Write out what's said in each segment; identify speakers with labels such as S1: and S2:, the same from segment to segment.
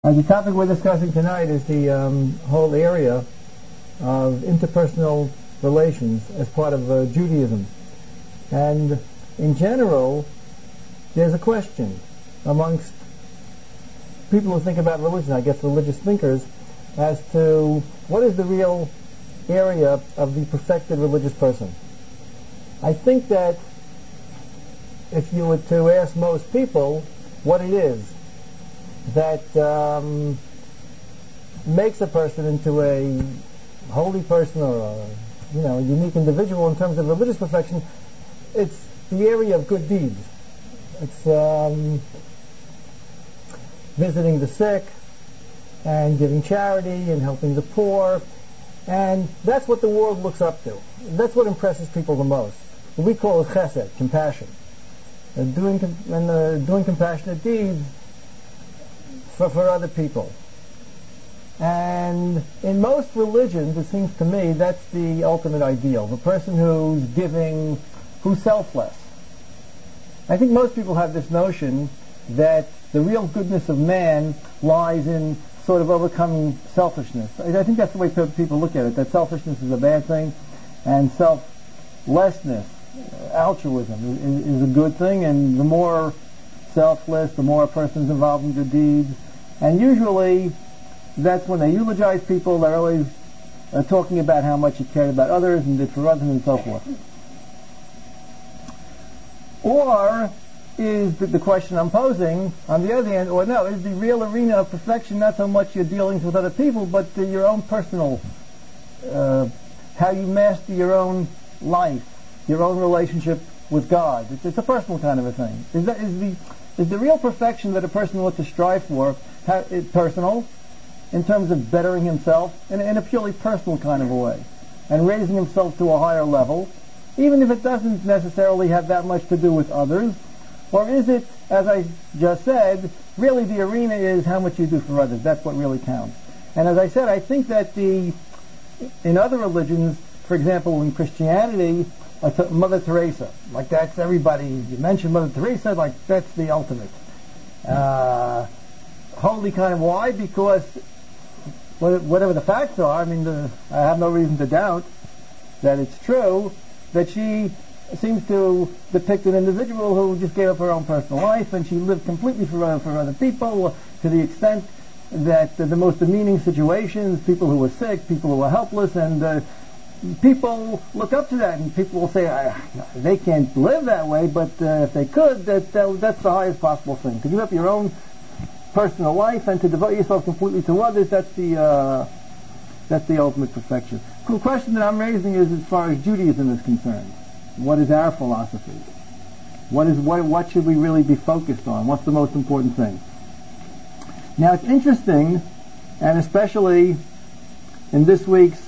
S1: The topic we're discussing tonight is the whole area of interpersonal relations as part of Judaism. And in general, there's a question amongst people who think about religion, I guess religious thinkers, as to what is the real area of the perfected religious person. I think that if you were to ask most people what it is that makes a person into a holy person or a unique individual in terms of religious perfection, it's the area of good deeds. It's visiting the sick and giving charity and helping the poor, and that's what the world looks up to. That's what impresses people the most. We call it chesed, compassion, and doing compassionate deeds for other people. And in most religions, it seems to me, that's the ultimate ideal. The person who's giving, who's selfless. I think most people have this notion that the real goodness of man lies in sort of overcoming selfishness. I think that's the way people look at it, that selfishness is a bad thing, and selflessness, altruism, is a good thing, and the more selfless, the more a person's involved in good deeds. And usually, that's when they eulogize people, they're always talking about how much he cared about others and did for others and so forth. Or is the question I'm posing, on the other hand, or no, is the real arena of perfection not so much your dealings with other people, but your own personal, how you master your own life, your own relationship with God. It's a personal kind of a thing. Is the real perfection that a person ought to strive for personal, in terms of bettering himself in a purely personal kind of a way, and raising himself to a higher level, even if it doesn't necessarily have that much to do with others? Or is it, as I just said, really the arena is how much you do for others? That's what really counts. And as I said, I think that in other religions, for example, in Christianity, Mother Teresa, like that's everybody, you mention Mother Teresa, like that's the ultimate. Holy kind of, why? Because whatever the facts are, I have no reason to doubt that it's true, that she seems to depict an individual who just gave up her own personal life, and she lived completely for other people, to the extent that the most demeaning situations, people who were sick, people who were helpless, and people look up to that, and people will say, they can't live that way, but if they could, that's the highest possible thing. To give up your own personal life and to devote yourself completely to others, that's the ultimate perfection. The question that I'm raising is as far as Judaism is concerned. What is our philosophy? What should we really be focused on? What's the most important thing? Now it's interesting, and especially in this week's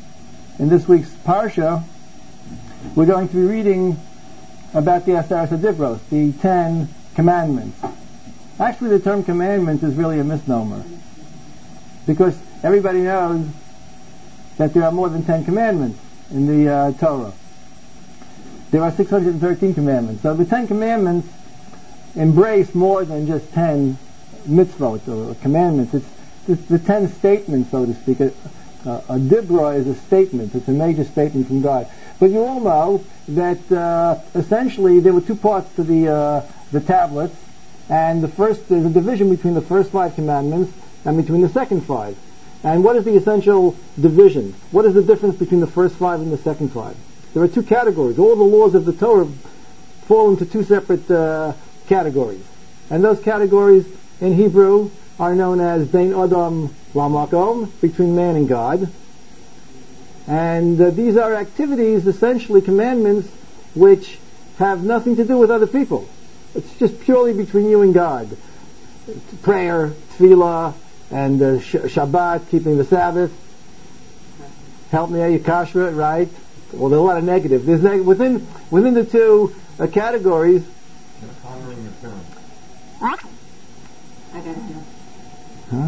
S1: parsha, we're going to be reading about the Aseret HaDibros, the 10 Commandments. Actually, the term commandments is really a misnomer, because everybody knows that there are more than 10 commandments in the Torah. There are 613 commandments. So the 10 commandments embrace more than just 10 mitzvot or commandments. It's the 10 statements, so to speak. A dibra is a statement. It's a major statement from God. But you all know that essentially there were two parts to the tablets, and there's a division between the first 5 commandments and between the second 5. And what is the essential division? What is the difference between the first 5 and the second 5? There are 2 categories. All the laws of the Torah fall into 2 separate categories. And those categories in Hebrew are known as Bein Adam Lamakom, between man and God. And these are activities, essentially commandments, which have nothing to do with other people. It's just purely between you and God. Prayer, tefillah, and Shabbat, keeping the Sabbath. Help me, are you kashrut, right? Well, there's a lot of negative. There's within the 2 categories.
S2: Honoring your parents.
S3: I got it.
S1: Huh?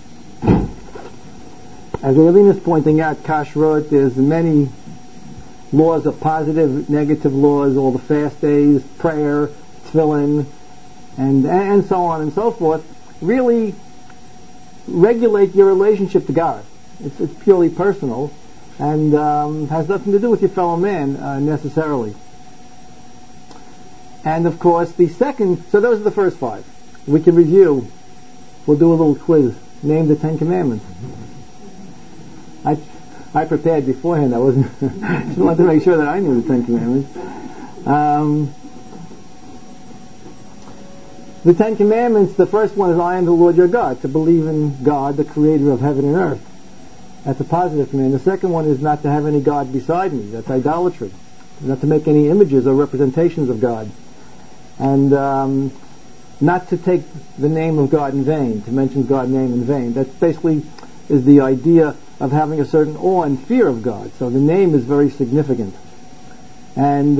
S1: As Eileen is pointing out, kashrut, there's many laws of positive, negative laws, all the fast days, prayer, tefillin, and so on and so forth, really regulate your relationship to God. It's purely personal and has nothing to do with your fellow man necessarily. And of course the second, so those are the first 5. We can review. We'll do a little quiz. Name the 10 Commandments. I prepared beforehand. I wasn't just wanted to make sure that I knew the 10 Commandments. The 10 Commandments, the first one is I am the Lord your God, to believe in God, the creator of heaven and earth. That's a positive command. The second one is not to have any God beside me. That's idolatry. Not to make any images or representations of God. And not to take the name of God in vain, to mention God's name in vain. That basically is the idea of having a certain awe and fear of God. So the name is very significant. And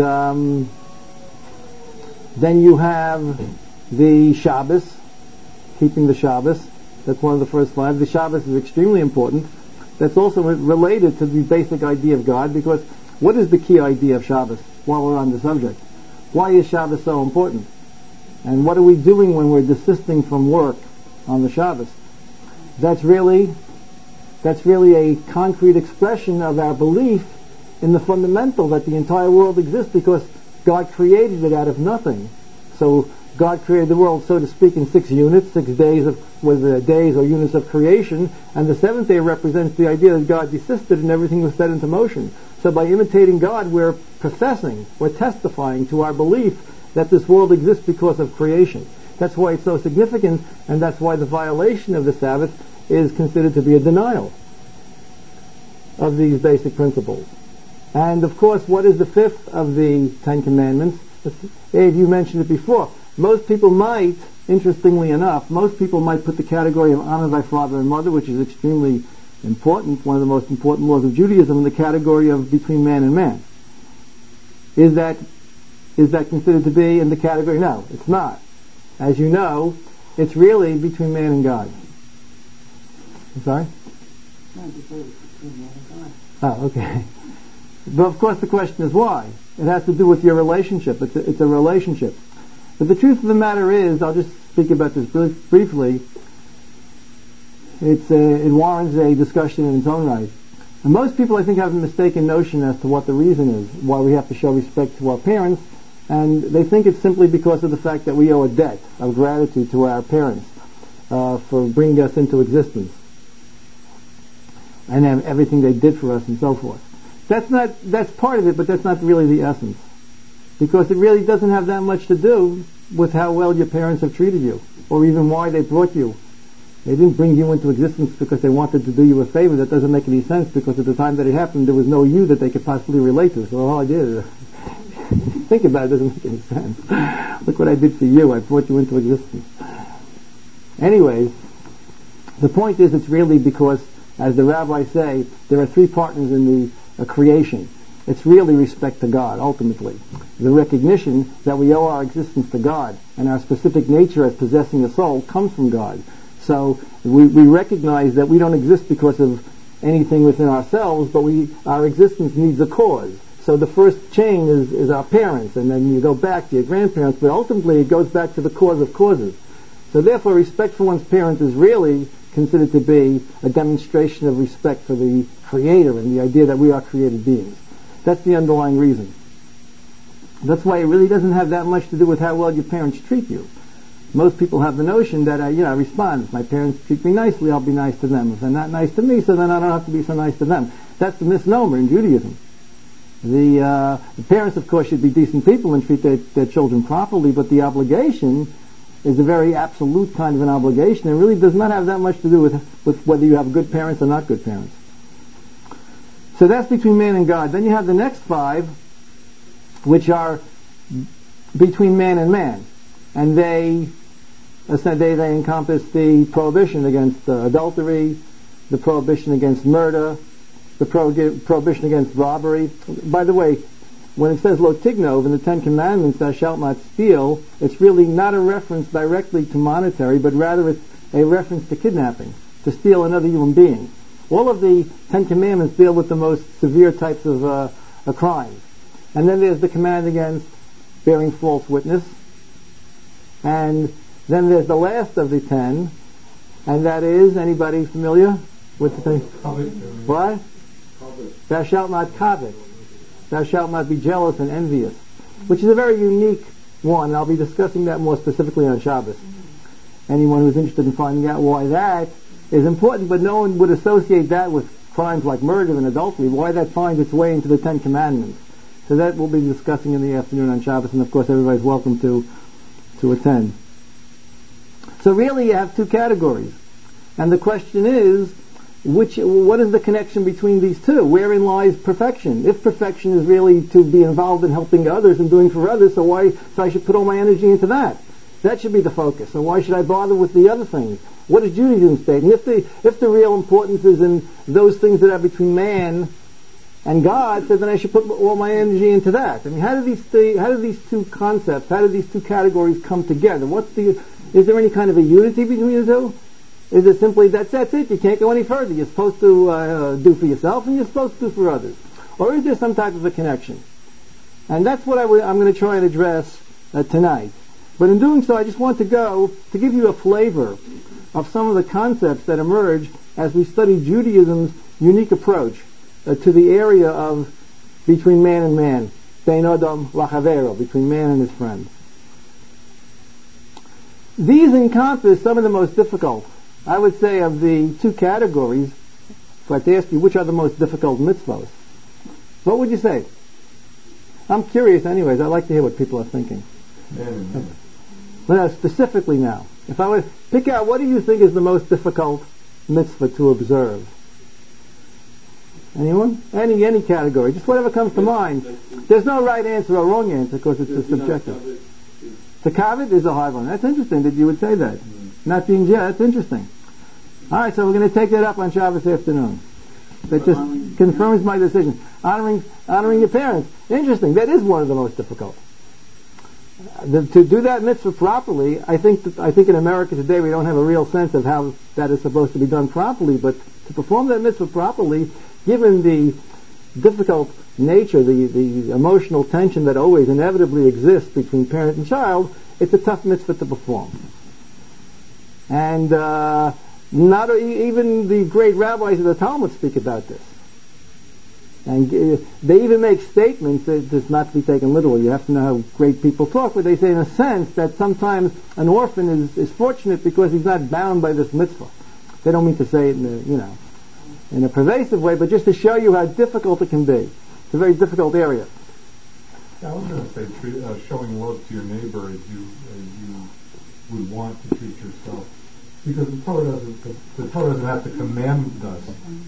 S1: then you have the Shabbos, keeping the Shabbos. That's one of the first 5. The Shabbos is extremely important. That's also related to the basic idea of God, because what is the key idea of Shabbos while we're on the subject? Why is Shabbos so important? And what are we doing when we're desisting from work on the Shabbos? That's really a concrete expression of our belief in the fundamental that the entire world exists because God created it out of nothing. So God created the world, so to speak, in 6 units, 6 days with days or units of creation, and the 7th day represents the idea that God desisted and everything was set into motion. So by imitating God, we're testifying to our belief that this world exists because of creation. That's why it's so significant, and that's why the violation of the Sabbath is considered to be a denial of these basic principles. And of course, what is the 5th of the 10 Commandments? Abe, you mentioned it before. Most people might, interestingly enough, put the category of honor thy father and mother, which is extremely important, one of the most important laws of Judaism, in the category of between man and man. Is that considered to be in the category? No, it's not. As you know, it's really between man and God. I'm sorry? Oh, okay. But of course the question is why. It has to do with your relationship. It's a relationship. But the truth of the matter is, I'll just speak about this briefly. It warrants a discussion in its own right. And most people, I think, have a mistaken notion as to what the reason is why we have to show respect to our parents, and they think it's simply because of the fact that we owe a debt of gratitude to our parents for bringing us into existence and everything they did for us and so forth. That's part of it, but that's not really the essence, because it really doesn't have that much to do with how well your parents have treated you or even why they brought you. They didn't bring you into existence because they wanted to do you a favor. That doesn't make any sense, because at the time that it happened there was no you that they could possibly relate to. So the whole idea is, think about it, doesn't make any sense. Look what I did for you. I brought you into existence. Anyways, the point is, it's really because, as the rabbis say, there are 3 partners in the creation. It's really respect to God, ultimately. The recognition that we owe our existence to God, and our specific nature as possessing a soul comes from God. So we recognize that we don't exist because of anything within ourselves, but our existence needs a cause. So the first chain is our parents, and then you go back to your grandparents, but ultimately it goes back to the cause of causes. So therefore, respect for one's parents is really considered to be a demonstration of respect for the Creator and the idea that we are created beings. That's the underlying reason. That's why it really doesn't have that much to do with how well your parents treat you. Most people have the notion that I respond. If my parents treat me nicely, I'll be nice to them. If they're not nice to me, so then I don't have to be so nice to them. That's the misnomer in Judaism. The parents, of course, should be decent people and treat their children properly, but the obligation is a very absolute kind of an obligation. It really does not have that much to do with whether you have good parents or not good parents. So that's between man and God. Then you have the next 5, which are between man and man, and they encompass the prohibition against adultery, the prohibition against murder, the prohibition against robbery. By the way, when it says lo tignov in the 10 Commandments, thou shalt not steal, it's really not a reference directly to monetary, but rather it's a reference to kidnapping, to steal another human being. All of the 10 Commandments deal with the most severe types of crimes. And then there's the command against bearing false witness. And then there's the last of the 10, and that is, anybody familiar with the thing?
S2: Covet.
S1: What?
S2: Covet.
S1: Thou shalt not covet. Thou shalt not be jealous and envious, which is a very unique one, and I'll be discussing that more specifically on Shabbos. Anyone who's interested in finding out why that is important, but no one would associate that with crimes like murder and adultery, why that finds its way into the 10 Commandments. So that we'll be discussing in the afternoon on Shabbos, and of course everybody's welcome to attend. So really you have two categories. And the question is, what is the connection between these two? Wherein lies perfection? If perfection is really to be involved in helping others and doing for others, so I should put all my energy into that. That should be the focus. So why should I bother with the other things? What does Judaism state? And if the real importance is in those things that are between man and God, so then I should put all my energy into that. I mean, how do these two concepts, how do these two categories come together? Is there any kind of a unity between the two? Is it simply that's it? You can't go any further. You're supposed to do for yourself, and you're supposed to do for others. Or is there some type of a connection? And that's what I'm going to try and address tonight. But in doing so, I just want to give you a flavor of some of the concepts that emerge as we study Judaism's unique approach to the area of between man and man, bein adam lachavero, between man and his friend. These encompass some of the most difficult, I would say, of the two categories. If I had to ask you which are the most difficult mitzvahs, what would you say? I'm curious anyways. I'd like to hear what people are thinking. But now, specifically now, if I would pick out, what do you think is the most difficult mitzvah to observe? Anyone? Any category. Just whatever comes to mind. There's no right answer or wrong answer because it's a subjective. To covet is a hard one. That's interesting that you would say that. Not being jealous, that's interesting. Alright, so we're going to take that up on Shabbos afternoon. That just confirms my decision. Honoring your parents. Interesting. That is one of the most difficult. To do that mitzvah properly, I think in America today we don't have a real sense of how that is supposed to be done properly, but to perform that mitzvah properly, given the difficult nature, the emotional tension that always inevitably exists between parent and child, it's a tough mitzvah to perform. And not even the great rabbis of the Talmud speak about this. And they even make statements that is not to be taken literally. You have to know how great people talk, but they say in a sense that sometimes an orphan is fortunate because he's not bound by this mitzvah. They don't mean to say it in a pervasive way, but just to show you how difficult it can be. It's a very difficult area.
S2: I was going to say showing love to your neighbor as you would want to treat yourself. Because the Torah doesn't have to command us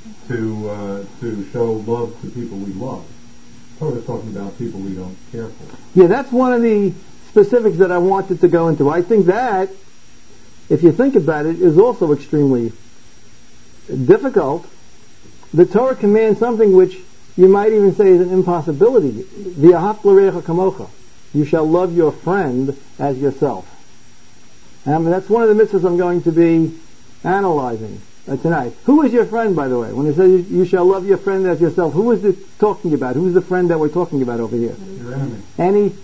S2: to show love to people we love. The Torah is talking about people we don't care for.
S1: Yeah, that's one of the specifics that I wanted to go into. I think that, if you think about it, is also extremely difficult. The Torah commands something which you might even say is an impossibility. V'ahavta l'reacha kamocha. You shall love your friend as yourself. And that's one of the mitzvahs I'm going to be analyzing tonight. Who is your friend, by the way? When it says you shall love your friend as yourself, who is it talking about? Who's the friend that we're talking about over here?
S2: Your enemy.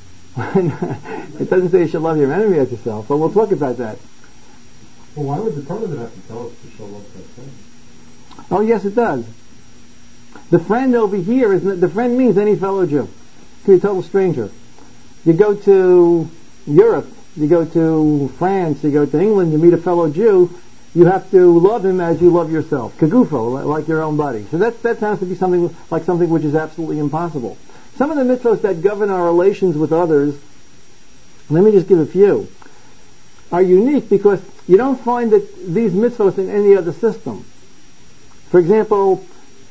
S1: It doesn't say you shall love your enemy as yourself, but we'll talk about that.
S2: Well, why would the Torah have to tell us to show love to that friend?
S1: Oh, yes, it does. The friend over here the friend means any fellow Jew. It could be a total stranger. You go to Europe, you go to France, you go to England, you meet a fellow Jew, you have to love him as you love yourself. Kagufo, like your own body. So that sounds to be something which is absolutely impossible. Some of the mitzvahs that govern our relations with others, let me just give a few, are unique because you don't find that these mitzvahs in any other system. For example,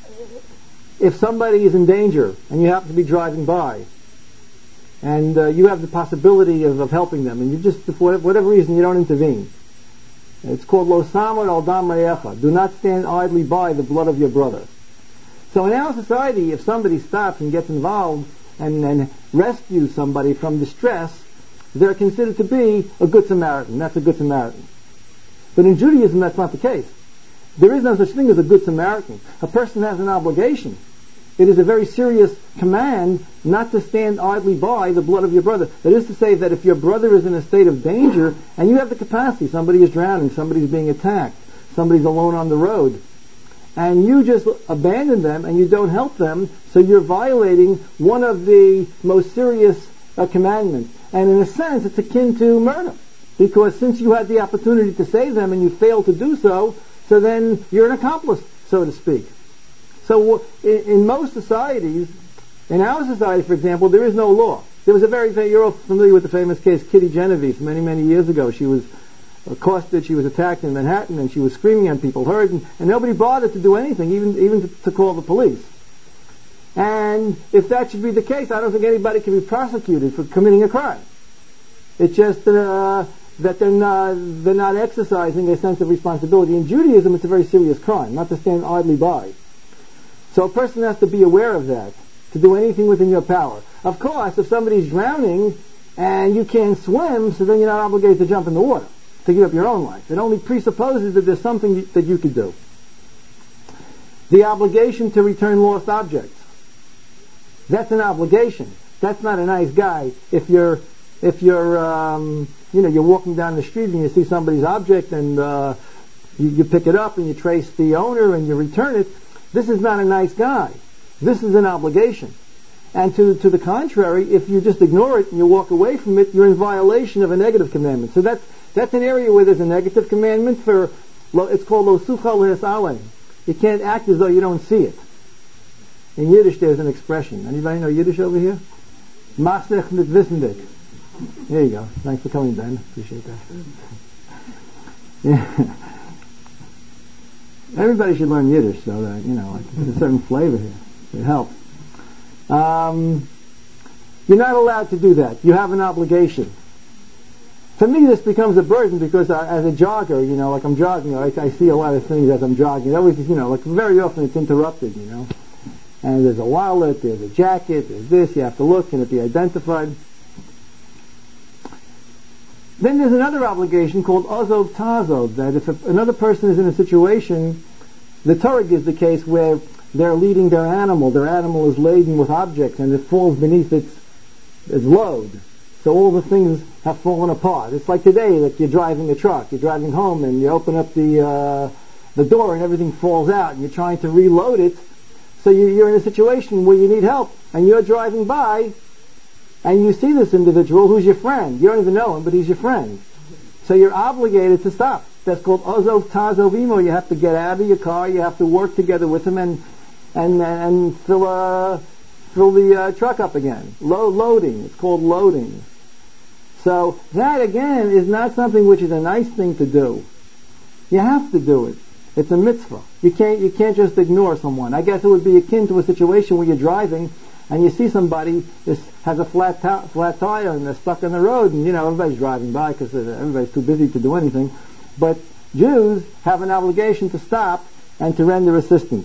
S1: if somebody is in danger and you happen to be driving by, and you have the possibility of helping them, and you just, for whatever reason, you don't intervene. It's called lo samar al dam re'echa. Do not stand idly by the blood of your brother. So in our society, if somebody stops and gets involved and rescues somebody from distress, they're considered to be a good Samaritan. That's a good Samaritan. But in Judaism, that's not the case. There is no such thing as a good Samaritan. A person has an obligation it is a very serious command not to stand idly by the blood of your brother. That is to say that if your brother is in a state of danger and you have the capacity, somebody is drowning, somebody is being attacked, somebody's alone on the road, and you just abandon them and you don't help them, so you're violating one of the most serious commandments. And in a sense, it's akin to murder. Because since you had the opportunity to save them and you failed to do so, so then you're an accomplice, so to speak. So in most societies, in our society, for example, there is no law. There was you're all familiar with the famous case Kitty Genovese many, many years ago. She was accosted, she was attacked in Manhattan, and she was screaming and people heard, and nobody bothered to do anything, even to call the police. And if that should be the case, I don't think anybody can be prosecuted for committing a crime. It's just that they're not exercising a sense of responsibility. In Judaism, it's a very serious crime, not to stand idly by. So a person has to be aware of that, to do anything within your power. Of course, if somebody's drowning and you can't swim, so then you're not obligated to jump in the water to give up your own life. It only presupposes that there's something that you could do. The obligation to return lost objects. That's an obligation. That's not a nice guy if you're walking down the street and you see somebody's object and you pick it up and you trace the owner and you return it. This is not a nice guy. This is an obligation. And to the contrary, if you just ignore it and you walk away from it, you're in violation of a negative commandment. So that's an area where there's a negative commandment it's called lo sucha le'esale. You can't act as though you don't see it. In Yiddish there's an expression. Anybody know Yiddish over here? Masech mit wissendig. There you go. Thanks for coming, Ben. Appreciate that. Yeah. Everybody should learn Yiddish so that, there's a certain flavor here. It helps. You're not allowed to do that. You have an obligation. For me, this becomes a burden because as a jogger, like I'm jogging, I see a lot of things as I'm jogging. It always, like very often it's interrupted, And there's a wallet, there's a jacket, there's this, you have to look, can it be identified? Then there's another obligation called azov tazov, that if another person is in a situation, the Torah gives the case where they're leading their animal is laden with objects and it falls beneath its load. So all the things have fallen apart. It's like today that you're driving a truck, you're driving home and you open up the door and everything falls out and you're trying to reload it. So you're in a situation where you need help and you're driving by and you see this individual who's your friend. You don't even know him, but he's your friend. So you're obligated to stop. That's called azov tazov imo. You have to get out of your car, you have to work together with him and fill the truck up again. Loading. It's called loading. So that again is not something which is a nice thing to do. You have to do it. It's a mitzvah. You can't just ignore someone. I guess it would be akin to a situation where you're driving and you see somebody has a flat tire and they're stuck on the road and everybody's driving by because everybody's too busy to do anything. But Jews have an obligation to stop and to render assistance.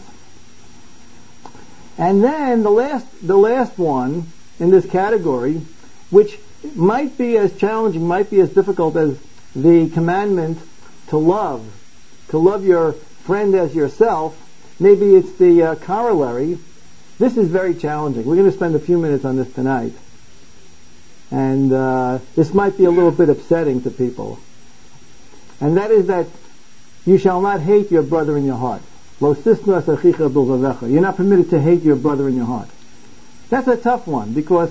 S1: And then the last one in this category, which might be as challenging, might be as difficult as the commandment to love your friend as yourself. Maybe it's the corollary. This is very challenging. We're going to spend a few minutes on this tonight. And this might be a little bit upsetting to people. And that is that you shall not hate your brother in your heart. You're not permitted to hate your brother in your heart. That's a tough one because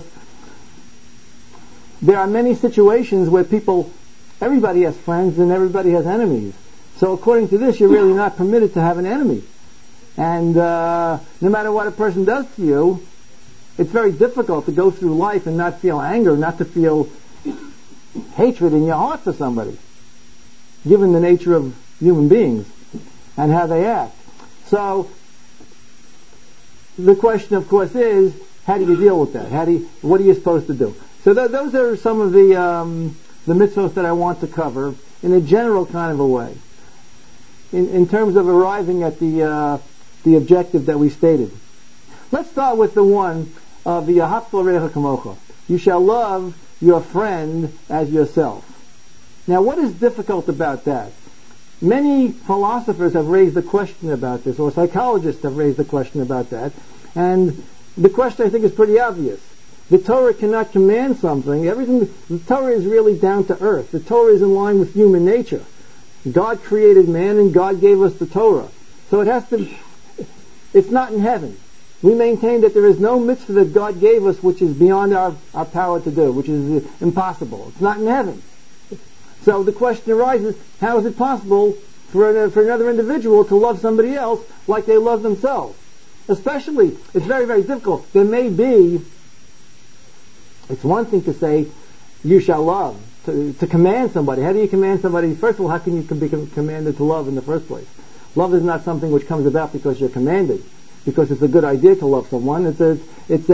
S1: there are many situations where everybody has friends and everybody has enemies. So according to this, you're really not permitted to have an enemy. And no matter what a person does to you, it's very difficult to go through life and not feel anger, not to feel hatred in your heart for somebody, given the nature of human beings and how they act. So the question, of course, is how do you deal with that? What are you supposed to do? So those are some of the mitzvot that I want to cover in a general kind of a way, in terms of arriving at the objective that we stated. Let's start with the one of the Ahavta l'reacha kamocha. You shall love your friend as yourself. Now, what is difficult about that? Many philosophers have raised the question about this, or psychologists have raised the question about that, And the question, I think, is pretty obvious. The Torah cannot command something. The Torah is really down to earth. The Torah is in line with human nature. God created man and God gave us the Torah. So it's not in heaven. We maintain that there is no mitzvah that God gave us which is beyond our power to do, which is impossible. It's not in heaven. So the question arises, how is it possible for another individual to love somebody else like they love themselves? Especially, it's very, very difficult. There may be, it's one thing to say, you shall love, to command somebody. How do you command somebody? First of all, how can you be commanded to love in the first place? Love is not something which comes about because you're commanded, because it's a good idea to love someone. It's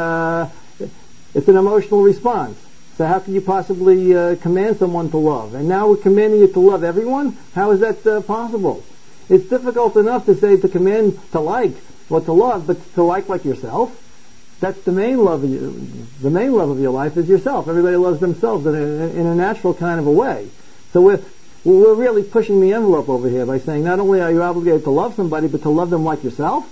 S1: an emotional response. So how can you possibly command someone to love? And now we're commanding you to love everyone? How is that possible? It's difficult enough to say to command to like or to love, but to like yourself. That's the main love of you. The main love of your life is yourself. Everybody loves themselves in a natural kind of a way. So we're really pushing the envelope over here by saying not only are you obligated to love somebody, but to love them like yourself.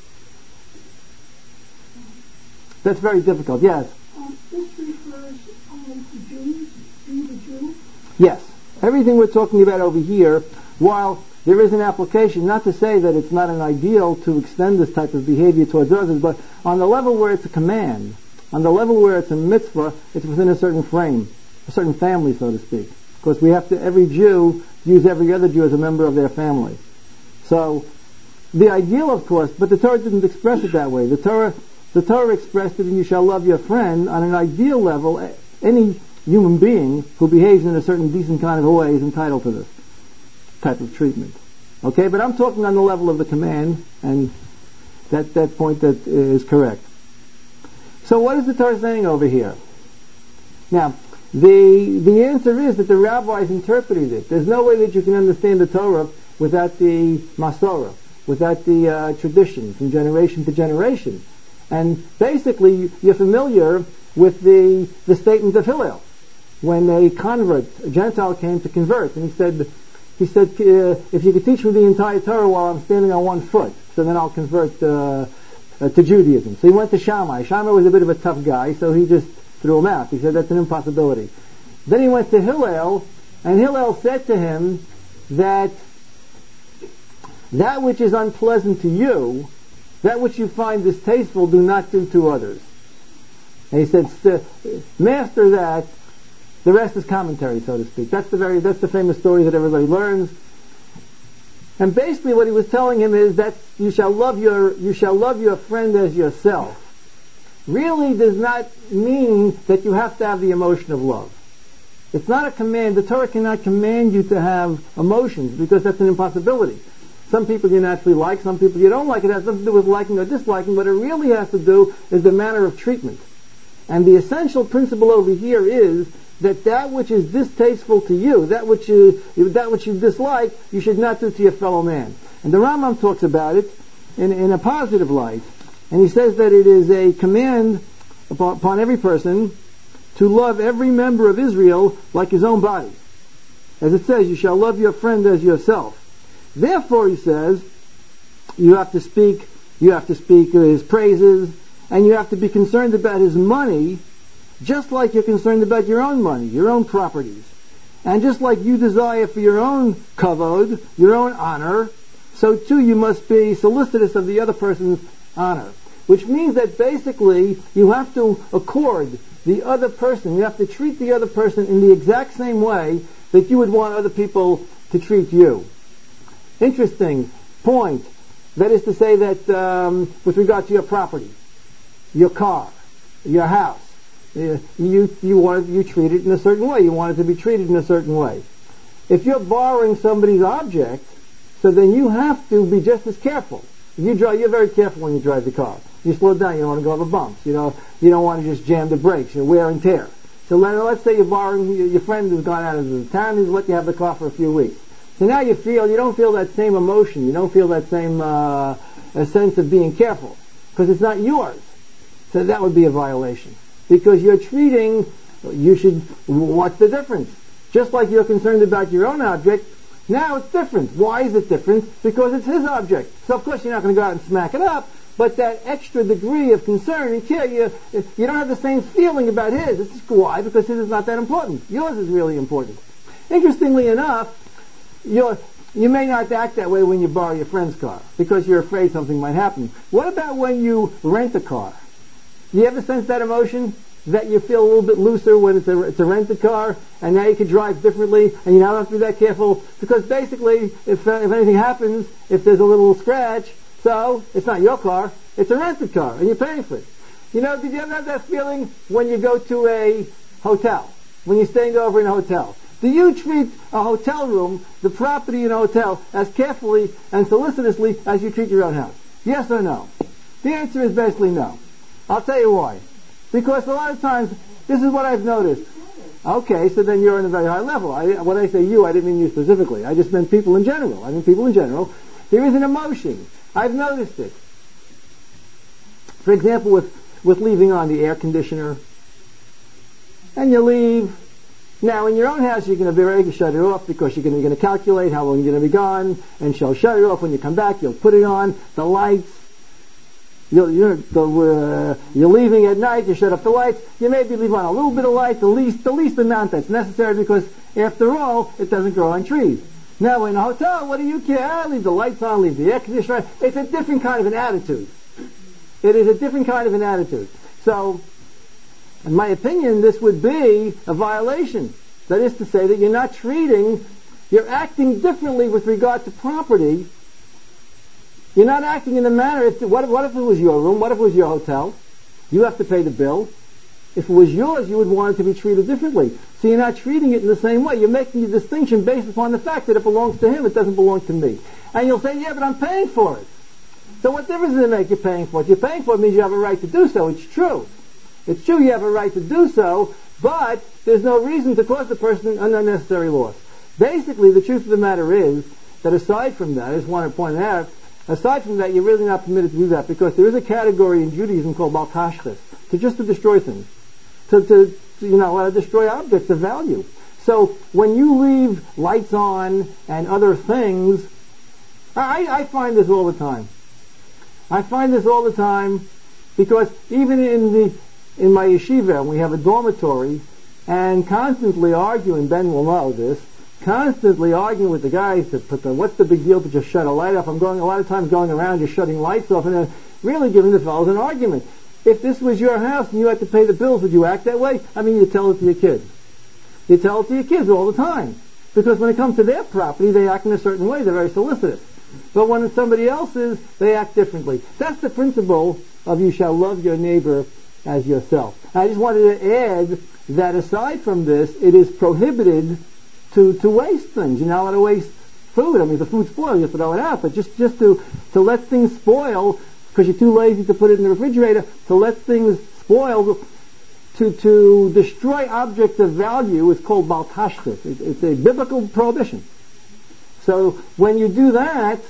S1: That's very difficult. Yes.
S3: This refers only to Jews, being a Jew?
S1: Yes. Everything we're talking about over here, while there is an application, not to say that it's not an ideal to extend this type of behavior towards others, but on the level where it's a command, on the level where it's a mitzvah, it's within a certain frame, a certain family, so to speak. Because we have to, every Jew, use every other Jew as a member of their family. So, the ideal, of course, but the Torah didn't express it that way. The Torah expressed it in you shall love your friend. On an ideal level, any human being who behaves in a certain decent kind of a way is entitled to this type of treatment. Okay, but I'm talking on the level of the command, and that point that is correct. So what is the Torah saying over here? Now, the answer is that the rabbis interpreted it. There's no way that you can understand the Torah without the Masorah, without the tradition from generation to generation. And basically, you're familiar with the statement of Hillel when a convert, a Gentile, came to convert, and he said, if you could teach me the entire Torah while I'm standing on one foot, so then I'll convert to Judaism. So he went to Shammai. Shammai was a bit of a tough guy, so he just threw him out. He said that's an impossibility. Then he went to Hillel, and Hillel said to him that which is unpleasant to you, that which you find distasteful, do not do to others. And he said, master that. The rest is commentary, so to speak. That's the famous story that everybody learns. And basically, what he was telling him is that you shall love your friend as yourself. Really does not mean that you have to have the emotion of love. It's not a command. The Torah cannot command you to have emotions because that's an impossibility. Some people you naturally like, some people you don't like. It has nothing to do with liking or disliking. What it really has to do is the manner of treatment. And the essential principle over here is that which is distasteful to you, that which you dislike, you should not do to your fellow man. And the Rambam talks about it in a positive light. And he says that it is a command upon every person to love every member of Israel like his own body. As it says, you shall love your friend as yourself. Therefore, he says, you have to speak his praises, and you have to be concerned about his money, just like you're concerned about your own money, your own properties. And just like you desire for your own kavod, your own honor, so too you must be solicitous of the other person's honor. Which means that basically you have to accord the other person, you have to treat the other person in the exact same way that you would want other people to treat you. Interesting point. That is to say that with regard to your property, your car, your house, you treat it in a certain way. You want it to be treated in a certain way. If you're borrowing somebody's object, so then you have to be just as careful. You're very careful when you drive the car. You slow down. You don't want to go over bumps. You don't want to just jam the brakes. You wear and tear. So let's say you're borrowing. Your friend has gone out of the town. He's let you have the car for a few weeks. So now you don't feel that same emotion. You don't feel that same a sense of being careful because it's not yours. So that would be a violation. Because you're treating, what's the difference? Just like you're concerned about your own object, now it's different. Why is it different? Because it's his object. So of course you're not going to go out and smack it up, but that extra degree of concern and care, you don't have the same feeling about his. This is why, because his is not that important. Yours is really important. Interestingly enough, you may not act that way when you borrow your friend's car, because you're afraid something might happen. What about when you rent a car? Do you ever sense that emotion? That you feel a little bit looser when it's a rented car, and now you can drive differently, and you now don't have to be that careful, because basically, if anything happens, if there's a little scratch, so it's not your car, it's a rented car, and you're paying for it. You know, did you ever have that feeling when you go to a hotel, when you're staying over in a hotel? Do you treat a hotel room, the property in a hotel, as carefully and solicitously as you treat your own house? Yes or no? The answer is basically no. I'll tell you why. Because a lot of times, this is what I've noticed. Okay, so then you're on a very high level. When I say you, I didn't mean you specifically. I just meant people in general. There is an emotion. I've noticed it. For example, with leaving on the air conditioner. And you leave. Now, in your own house, you're going to be ready to shut it off because you're going to calculate how long you're going to be gone, and she'll shut it off when you come back. You'll put it on, the lights. You're leaving at night, you shut off the lights, you maybe leave on a little bit of light, the least amount that's necessary, because after all, it doesn't grow on trees. Now in a hotel, what do you care? Leave the lights on, leave the air conditioner on. It's a different kind of an attitude. It is a different kind of an attitude. So, in my opinion, this would be a violation. That is to say that you're acting differently with regard to property. You're not acting in the manner, what if it was your room? What if it was your hotel? You have to pay the bill. If it was yours, you would want it to be treated differently. So you're not treating it in the same way. You're making a distinction based upon the fact that it belongs to him, it doesn't belong to me. And you'll say, yeah, but I'm paying for it. So what difference does it make you're paying for it? You're paying for it means you have a right to do so. It's true. It's true you have a right to do so, but there's no reason to cause the person an unnecessary loss. Basically, the truth of the matter is that aside from that, I just want to point out, aside from that, you're really not permitted to do that, because there is a category in Judaism called baltashchis, to destroy things, to destroy objects of value. So when you leave lights on and other things, I find this all the time. I find this all the time because even in my yeshiva, we have a dormitory, and constantly arguing, Ben will know this, constantly arguing with the guys to what's the big deal to just shut a light off? I'm going a lot of times going around just shutting lights off and then really giving the fellows an argument. If this was your house and you had to pay the bills, would you act that way? I mean, you tell it to your kids. You tell it to your kids all the time. Because when it comes to their property, they act in a certain way. They're very solicitous. But when it's somebody else's, they act differently. That's the principle of you shall love your neighbor as yourself. I just wanted to add that aside from this, it is prohibited to waste things. You're not allowed to waste food. I mean, if the food spoils, you have to throw it out. But just to let things spoil, because you're too lazy to put it in the refrigerator, to let things spoil, to destroy objects of value is called baltashchis. It's a biblical prohibition. So when you do that,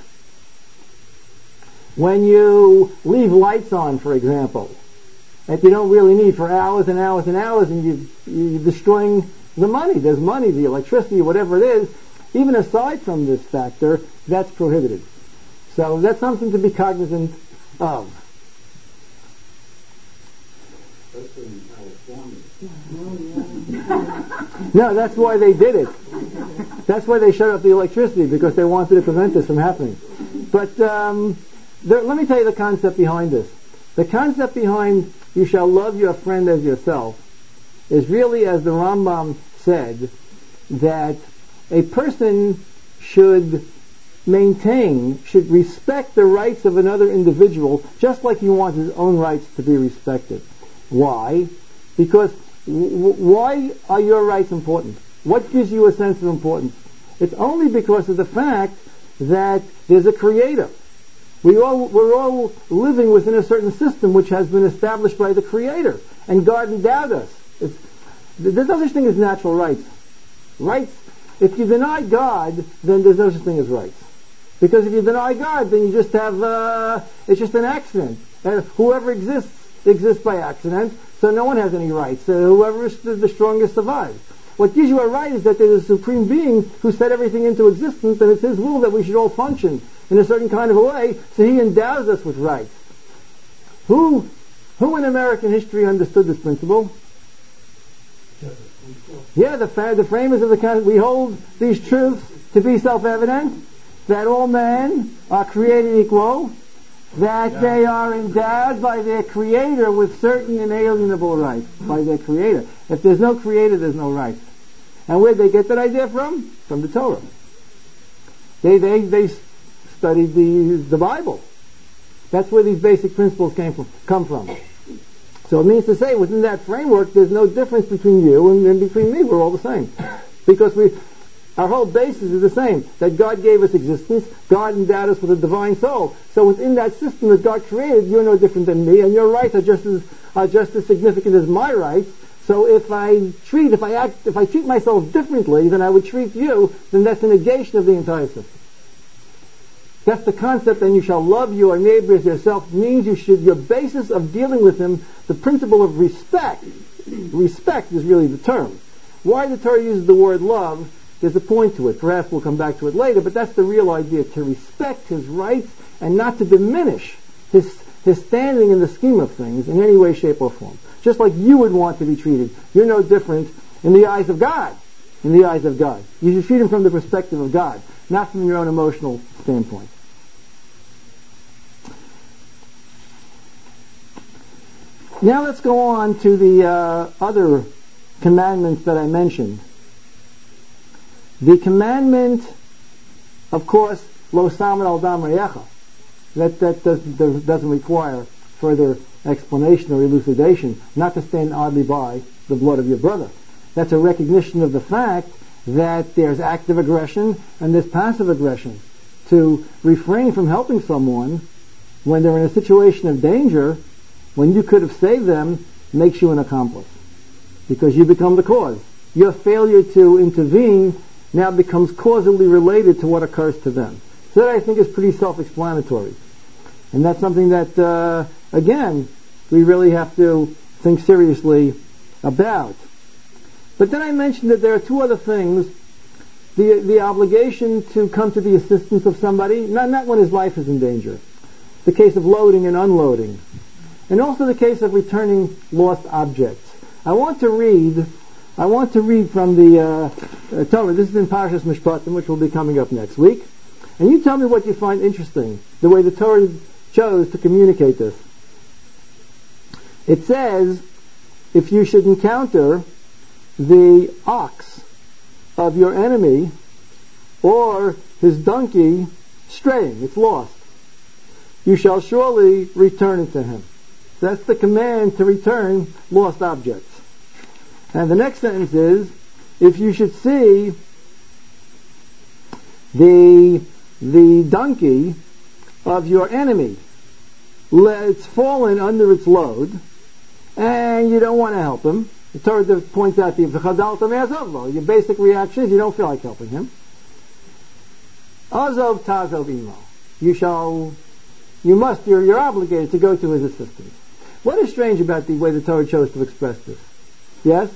S1: when you leave lights on, for example, that you don't really need for hours and hours and hours, and you're destroying the money. There's money, the electricity, whatever it is. Even aside from this factor, that's prohibited. So that's something to be cognizant of.
S3: That's in California.
S1: No, that's why they did it. That's why they shut off the electricity, because they wanted to prevent this from happening. But let me tell you the concept behind this. The concept behind you shall love your friend as yourself is really, as the Rambam said, that a person should respect the rights of another individual just like he wants his own rights to be respected. Why? Because why are your rights important? What gives you a sense of importance? It's only because of the fact that there's a creator. We're all living within a certain system which has been established by the creator, and God endowed us. There's no such thing as natural rights. Rights, if you deny God, then there's no such thing as rights. Because if you deny God, then you just have, it's just an accident. Whoever exists by accident, so no one has any rights. Whoever is the strongest survives. What gives you a right is that there's a supreme being who set everything into existence, and it's his will that we should all function in a certain kind of a way, so he endows us with rights. Who in American history understood this principle? Yeah, the framers of the country. We hold these truths to be self-evident, that all men are created equal, that they are endowed by their Creator with certain inalienable rights, by their Creator. If there's no Creator, there's no rights. And where'd they get that idea from? From the Torah. They studied the Bible. That's where these basic principles come from. So it means to say, within that framework, there's no difference between you and between me. We're all the same. Because our whole basis is the same. That God gave us existence. God endowed us with a divine soul. So within that system that God created, you're no different than me, and your rights are just as significant as my rights. So if I treat myself differently than I would treat you, then that's a negation of the entire system. That's the concept, and you shall love your neighbor as yourself, means your basis of dealing with him, the principle of respect. Respect is really the term. Why the Torah uses the word love, there's a point to it. Perhaps we'll come back to it later, but that's the real idea, to respect his rights and not to diminish his standing in the scheme of things in any way, shape, or form. Just like you would want to be treated. You're no different in the eyes of God. In the eyes of God. You should treat him from the perspective of God, not from your own emotional standpoint. Now let's go on to the other commandments that I mentioned. The commandment, of course, lo samen al dam reyecha. That doesn't require further explanation or elucidation, not to stand idly by the blood of your brother. That's a recognition of the fact that there's active aggression and there's passive aggression. To refrain from helping someone when they're in a situation of danger, when you could have saved them, makes you an accomplice. Because you become the cause. Your failure to intervene now becomes causally related to what occurs to them. So that I think is pretty self-explanatory. And that's something that, again, we really have to think seriously about. But then I mentioned that there are two other things. The obligation to come to the assistance of somebody, not when his life is in danger. The case of loading and unloading. And also the case of returning lost objects. I want to read from the Torah. This is in Parashas Mishpatim, which will be coming up next week. And you tell me what you find interesting, the way the Torah chose to communicate this. It says, if you should encounter the ox of your enemy or his donkey straying, it's lost, you shall surely return it to him. That's the command to return lost objects. And the next sentence is, if you should see the donkey of your enemy, it's fallen under its load, and you don't want to help him. The Torah points out your basic reaction is you don't feel like helping him. Azov tazov imo. You're obligated to go to his assistance. What is strange about the way the Torah chose to express this? Yes?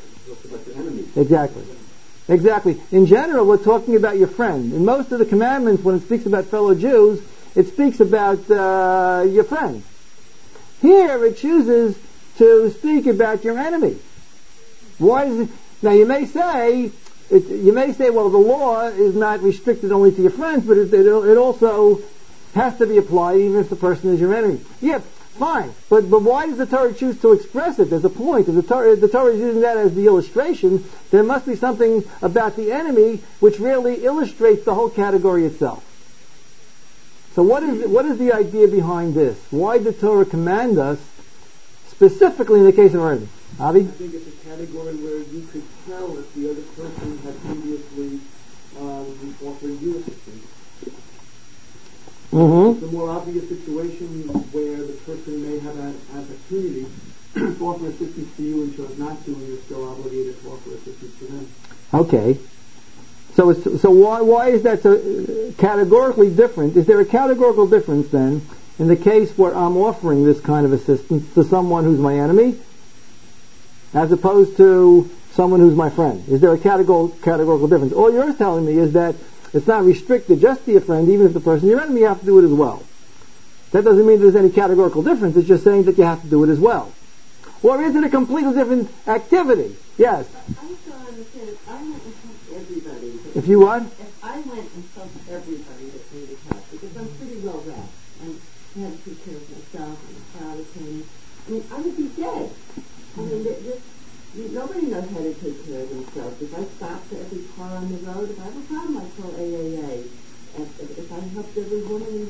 S1: Exactly. In general, we're talking about your friend. In most of the commandments, when it speaks about fellow Jews, it speaks about your friend. Here, it chooses to speak about your enemy. Why is it? Now, you may say, well, the law is not restricted only to your friends, but it also has to be applied even if the person is your enemy. Yeah, fine. But why does the Torah choose to express it? There's a point. If the Torah is using that as the illustration, there must be something about the enemy which really illustrates the whole category itself. So what is the idea behind this? Why did the Torah command us, specifically in the case of our enemy? Avi?
S4: I think it's a category where you could tell if the other person had previously offered you assistance.
S1: Mm-hmm.
S4: It's a more obvious situation where the person may have an opportunity to offer assistance to you and chose not to, and you're still obligated to offer assistance to them.
S1: Okay. So why is that so categorically different? Is there a categorical difference then in the case where I'm offering this kind of assistance to someone who's my enemy, as opposed to someone who's my friend? Is there a categorical difference? All you're telling me is that it's not restricted just to your friend, even if the person is your enemy, you have to do it as well. That doesn't mean there's any categorical difference. It's just saying that you have to do it as well. Or is it a completely different activity? Yes.
S5: I just don't understand. If I went and helped everybody.
S1: If you what?
S5: If I went and helped everybody that needed help, because I'm pretty well read and had to take care of myself and a crowd of things, I mean, I would be dead. I mean, nobody knows how to take care of themselves. If I stopped for every car on the road, if I have a problem, I'd call AAA. And if I helped every woman,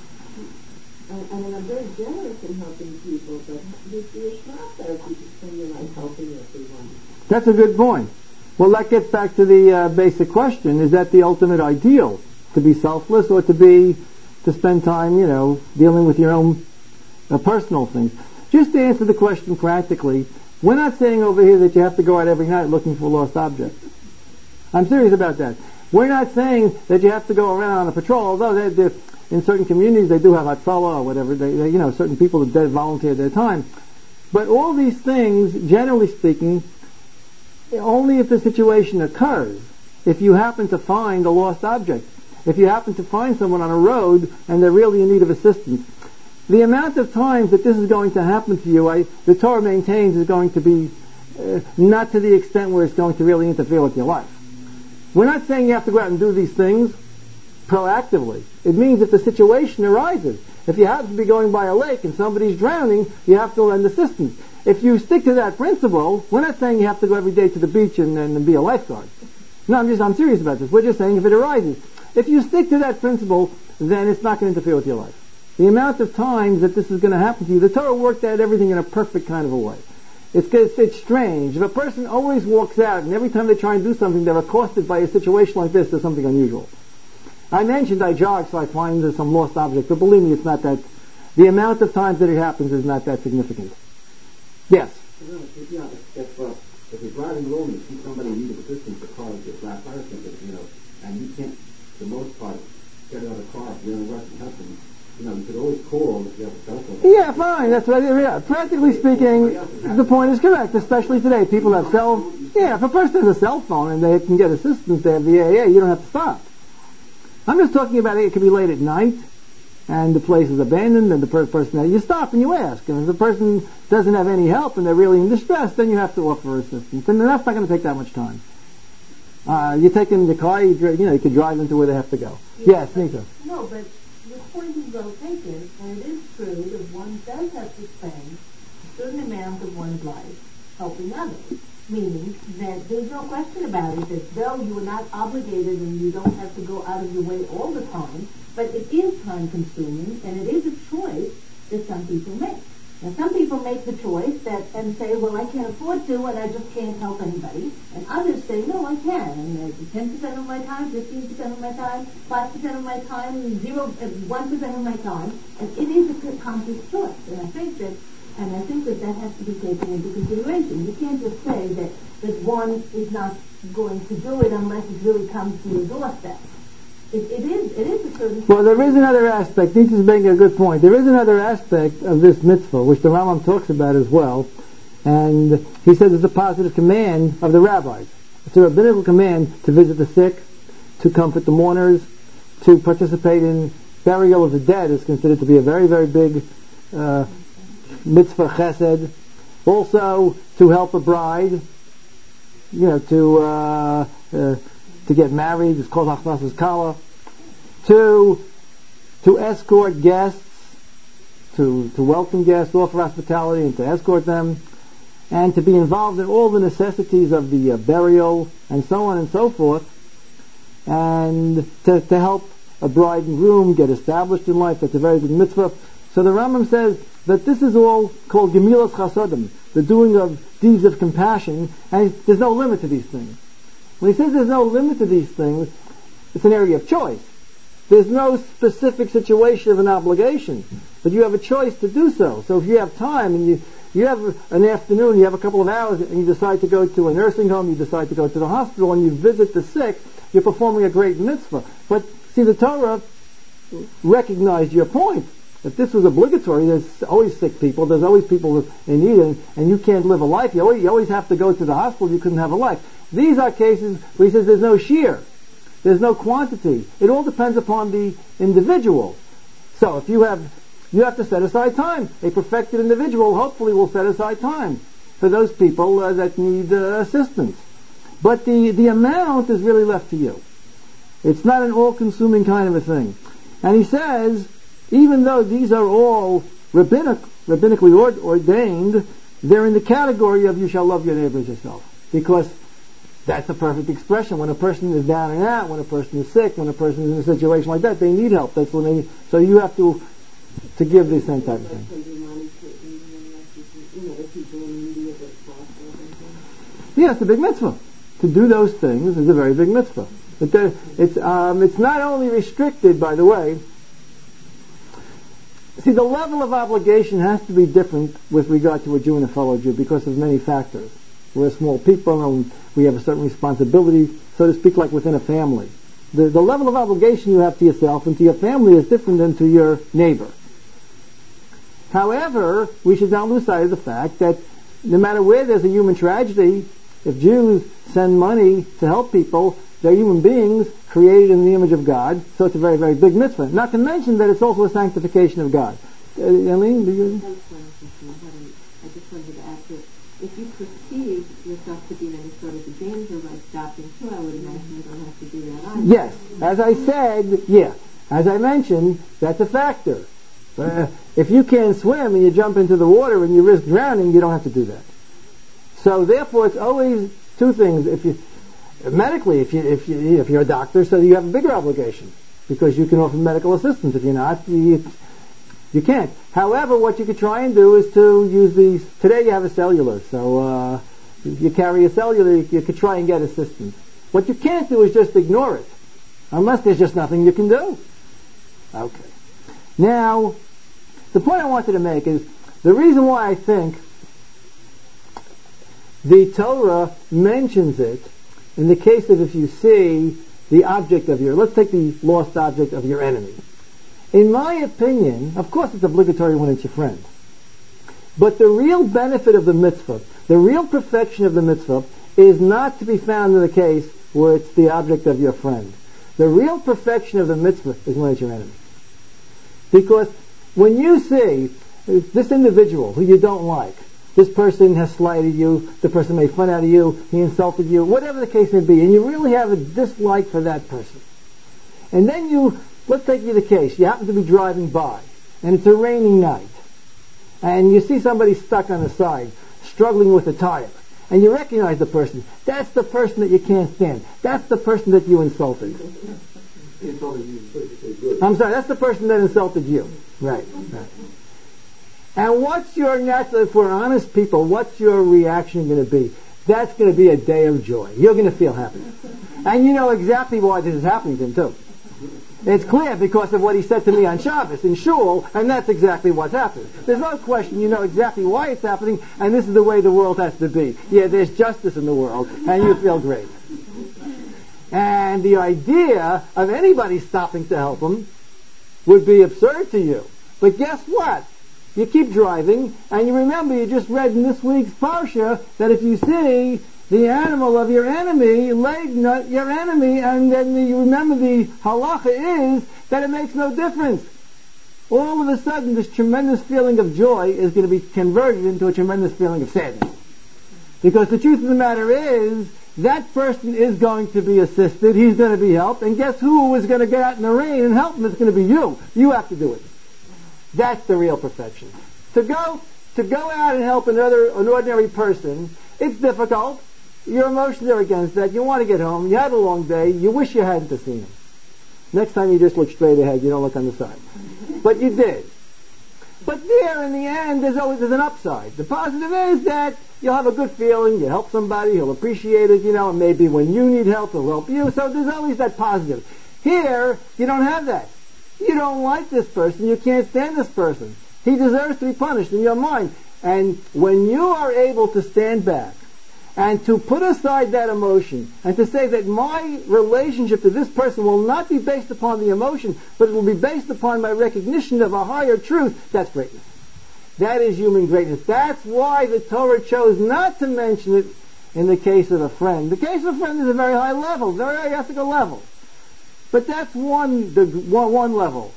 S5: I mean, I'm very generous in helping people, but you'd be a schmuck there if you just spend your life helping everyone.
S1: That's a good point. Well, that gets back to the basic question: is that the ultimate ideal, to be selfless, or to spend time, dealing with your own personal things? Just to answer the question practically, we're not saying over here that you have to go out every night looking for lost objects. I'm serious about that. We're not saying that you have to go around on a patrol, although in certain communities they do have Hatzalah or whatever. They certain people that volunteer their time. But all these things, generally speaking, only if the situation occurs. If you happen to find a lost object, if you happen to find someone on a road and they're really in need of assistance, the amount of times that this is going to happen to you, the Torah maintains, is going to be not to the extent where it's going to really interfere with your life. We're not saying you have to go out and do these things proactively. It means if the situation arises, if you happen to be going by a lake and somebody's drowning, you have to lend assistance. If you stick to that principle, we're not saying you have to go every day to the beach and be a lifeguard. No, I'm serious about this. We're just saying if it arises. If you stick to that principle, then it's not going to interfere with your life. The amount of times that this is going to happen to you, the Torah worked out everything in a perfect kind of a way. It's strange. If a person always walks out and every time they try and do something they're accosted by a situation like this, there's something unusual. I mentioned I jog so I find there's some lost object, but believe me, it's not that. The amount of times that it happens is not that significant. Yes?
S6: If you're driving alone and you see somebody in need of assistance, the car gets flat tire something, and you can't, for the most part, get out of the car, you're in a rush and help them. You could always call if you have a cell phone.
S1: Yeah, fine. That's what. Yeah. Practically speaking, the point is correct. Especially today, people have if a person has a cell phone and they can get assistance, they have the AA. You don't have to stop. I'm just talking about it could be late at night, and the place is abandoned, and the person you stop and you ask. And if the person doesn't have any help and they're really in distress, then you have to offer assistance, and that's not going to take that much time. You take them in the car. You can drive them to where they have to go. Yes, Nika.
S5: No, but the point is well taken, and it is true that one does have to spend a certain amount of one's life helping others, meaning that there's no question about it, that though you are not obligated and you don't have to go out of your way all the time, but it is time-consuming, and it is a choice that some people make. Now, some people make the choice and say, well, I can't afford to, and I just can't help anybody. And others say, no, I can. And 10% of my time, 15% of my time, 5% of my time, 1% of my time. And it is a conscious choice. And I think that has to be taken into consideration. You can't just say that one is not going to do it unless it really comes to your doorstep. It is a certain...
S1: Well, there is another aspect. Nietzsche's making a good point. There is another aspect of this mitzvah, which the Rambam talks about as well. And he says it's a positive command of the rabbis. It's a rabbinical command to visit the sick, to comfort the mourners, to participate in burial of the dead is considered to be a very, very big mitzvah chesed. Also, to help a bride, to get married, it's called Hachnas Kala, to escort guests, to welcome guests, offer hospitality and to escort them, and to be involved in all the necessities of the burial, and so on and so forth, and to help a bride and groom get established in life. That's a very big mitzvah. So the Rambam says that this is all called Gemilas Chasodim, the doing of deeds of compassion, and there's no limit to these things. When he says there's no limit to these things, it's an area of choice. There's no specific situation of an obligation, but you have a choice to do so. So if you have time and you have an afternoon, you have a couple of hours, and you decide to go to a nursing home, you decide to go to the hospital, and you visit the sick, you're performing a great mitzvah. But see, the Torah recognized your point. If this was obligatory, there's always sick people, there's always people in need, and you can't live a life. You always have to go to the hospital, you couldn't have a life. These are cases where he says there's no shear, there's no quantity. It all depends upon the individual. So if you have You have to set aside time. A perfected individual hopefully will set aside time for those people that need assistance. But the amount is really left to you. It's not an all-consuming kind of a thing. And he says, even though these are all rabbinically ordained, they're in the category of you shall love your neighbor as yourself. Because that's a perfect expression. When a person is down and out, when a person is sick, when a person is in a situation like that, they need help. That's when they. So you have to give the same type of thing. Yeah, it's a big mitzvah. To do those things is a very big mitzvah. But it's not only restricted, by the way. See, the level of obligation has to be different with regard to a Jew and a fellow Jew because of many factors. We're small people and we have a certain responsibility, so to speak, like within a family. The level of obligation you have to yourself and to your family is different than to your neighbor. However, we should not lose sight of the fact that no matter where there's a human tragedy, if Jews send money to help people, they're human beings created in the image of God, so it's a very, very big mitzvah. Not to mention that it's also a sanctification of God. Eileen, do you?
S5: I just wanted to ask you, if you perceive yourself to be in any sort of a danger, like stopping too, I would imagine you don't have to do that either.
S1: Yes, as I said, yeah. As I mentioned, that's a factor. If you can't swim and you jump into the water and you risk drowning, you don't have to do that. So therefore, it's always two things. If you're a doctor, so you have a bigger obligation because you can offer medical assistance. If you're not, you can't. However, what you could try and do is to use these. Today you have a cellular, so you carry a cellular. You could try and get assistance. What you can't do is just ignore it, unless there's just nothing you can do. Okay. Now, the point I wanted to make is the reason why I think the Torah mentions it in the case of if you see the object of let's take the lost object of your enemy. In my opinion, of course it's obligatory when it's your friend. But the real benefit of the mitzvah, the real perfection of the mitzvah, is not to be found in the case where it's the object of your friend. The real perfection of the mitzvah is when it's your enemy. Because when you see this individual who you don't like, this person has slighted you, the person made fun out of you, he insulted you, whatever the case may be, and you really have a dislike for that person. And then let's take you the case, you happen to be driving by, and it's a rainy night, and you see somebody stuck on the side, struggling with a tire, and you recognize the person. That's the person that you can't stand. That's the person that you insulted. I'm sorry, that's the person that insulted you. Right. And what's your natural, if we're honest people, what's your reaction going to be? That's going to be a day of joy. You're going to feel happy. And you know exactly why this is happening to him too. It's clear because of what he said to me on Shabbos in Shul, and that's exactly what's happening. There's no question, you know exactly why it's happening, and this is the way the world has to be. Yeah, there's justice in the world, and you feel great. And the idea of anybody stopping to help him would be absurd to you. But guess what? You keep driving, and you remember you just read in this week's Parsha that if you see the animal of your enemy, not your enemy, and then you remember the halacha is that it makes no difference. All of a sudden, this tremendous feeling of joy is going to be converted into a tremendous feeling of sadness. Because the truth of the matter is, that person is going to be assisted, he's going to be helped, and guess who is going to get out in the rain and help him? It's going to be you. You have to do it. That's the real perfection. To go out and help an ordinary person, it's difficult. Your emotions are against that. You want to get home. You had a long day. You wish you hadn't seen him. Next time you just look straight ahead. You don't look on the side. But you did. But there, in the end, there's an upside. The positive is that you'll have a good feeling. You help somebody. He'll appreciate it, and maybe when you need help, he'll help you. So there's always that positive. Here, you don't have that. You don't like this person. You can't stand this person. He deserves to be punished in your mind. And when you are able to stand back and to put aside that emotion and to say that my relationship to this person will not be based upon the emotion, but it will be based upon my recognition of a higher truth, that's greatness. That is human greatness. That's why the Torah chose not to mention it in the case of a friend. The case of a friend is a very high level, very ethical level. But that's one level.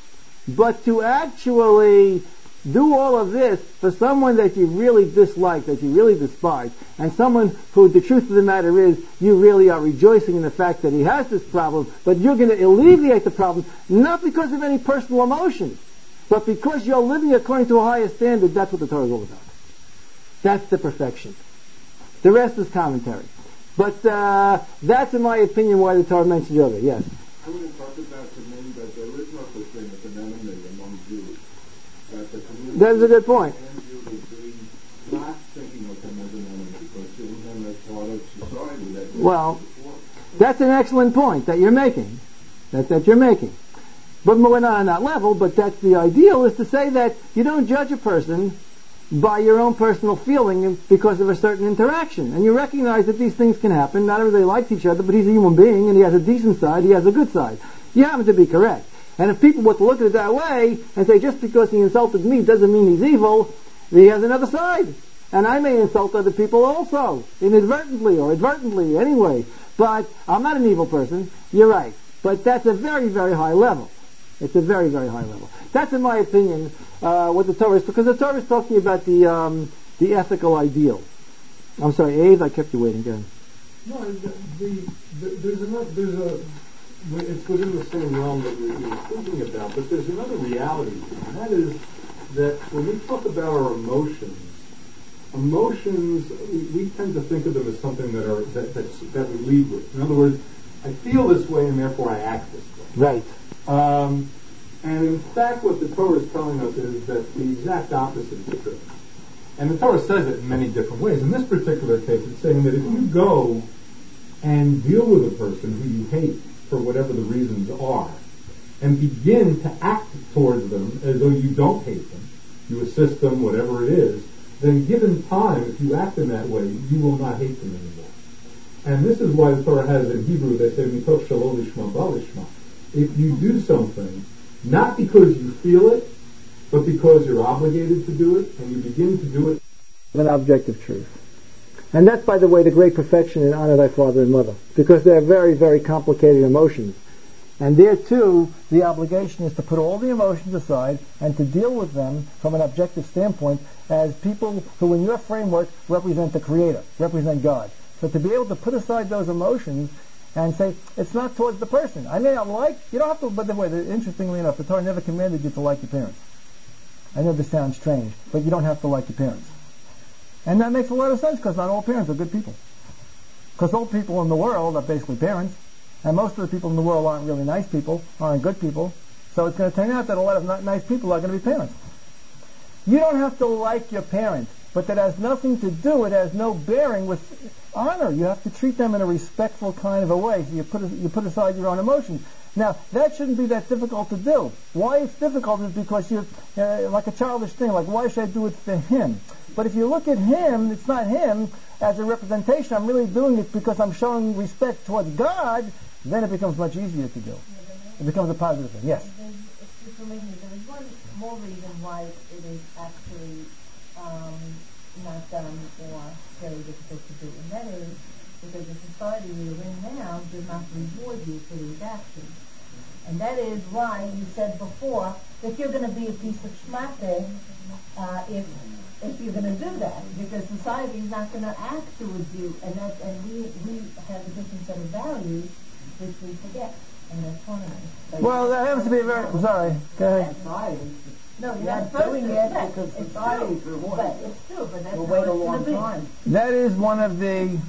S1: But to actually do all of this for someone that you really dislike, that you really despise, and someone who the truth of the matter is you really are rejoicing in the fact that he has this problem, but you're going to alleviate the problem not because of any personal emotion, but because you're living according to a higher standard. That's what the Torah is all about. That's the perfection. The rest is commentary. But that's, in my opinion, why the Torah mentions yoga. Yes?
S6: I would interpret that to mean that there is no such thing as an enemy among Jews. That the community
S1: That's a good point.
S6: and Jews would be not thinking of him as an enemy because seeing him as part of society. That
S1: Well, that's an excellent point that you're making. That you're making. But we're not on that level, but that's the ideal, is to say that you don't judge a person by your own personal feeling because of a certain interaction. And you recognize that these things can happen. Not everybody likes each other, but he's a human being, and he has a decent side, he has a good side. You happen to be correct. And if people were to look at it that way and say, just because he insulted me doesn't mean he's evil, he has another side. And I may insult other people also, inadvertently or advertently anyway. But I'm not an evil person. You're right. But that's a very, very high level. It's a very, very high level. That's, in my opinion, what the Torah is, because the Torah is talking about the ethical ideal. I'm sorry, Abe, I kept you waiting. Go ahead.
S2: No, it's within the same realm that we were thinking about, but there's another reality, and that is that when we talk about our emotions, we tend to think of them as something that we lead with. In other words, I feel this way, and therefore I act this way.
S1: Right.
S2: And in fact, what the Torah is telling us is that the exact opposite is true. And the Torah says it in many different ways. In this particular case, it's saying that if you go and deal with a person who you hate for whatever the reasons are, and begin to act towards them as though you don't hate them, you assist them, whatever it is, then given time, if you act in that way, you will not hate them anymore. And this is why the Torah has in Hebrew, they say, mitoch shalom lishma balishma. If you do something, not because you feel it, but because you're obligated to do it, and you begin to do it,
S1: an objective truth. And that's, by the way, the great perfection in honor thy father and mother, because they're very, very complicated emotions. And there, too, the obligation is to put all the emotions aside and to deal with them from an objective standpoint as people who, in your framework, represent the Creator, represent God. So to be able to put aside those emotions and say, it's not towards the person. I may not like, you don't have to, by the way, interestingly enough, the Torah never commanded you to like your parents. I know this sounds strange, but you don't have to like your parents. And that makes a lot of sense, because not all parents are good people. Because all people in the world are basically parents, and most of the people in the world aren't really nice people, aren't good people. So it's going to turn out that a lot of not nice people are going to be parents. You don't have to like your parents, but that has nothing to do, it has no bearing with honor. You have to treat them in a respectful kind of a way. So you put aside your own emotions. Now, that shouldn't be that difficult to do. Why it's difficult is because you're like a childish thing, like, why should I do it for him? But if you look at him, it's not him as a representation. I'm really doing it because I'm showing respect towards God. Then it becomes much easier to do. It becomes a positive thing. Yes?
S5: There is one more reason why it is actually not done or very difficult to do, and that is because the society you're in now does not reward you for these actions. And that is why you said before that you're going to be a piece of schmack if you're going to do that, because society is not going to act towards you, and we have a different set of values which we forget, and that's one of them.
S1: Well, that happens to be a very... I'm sorry. Go ahead.
S5: No, you're
S7: not doing it because society's rewarding.
S5: But it's true, but that's
S7: We'll
S5: how
S7: wait
S5: it's
S7: a long
S5: going to be.
S7: time.
S1: That is one of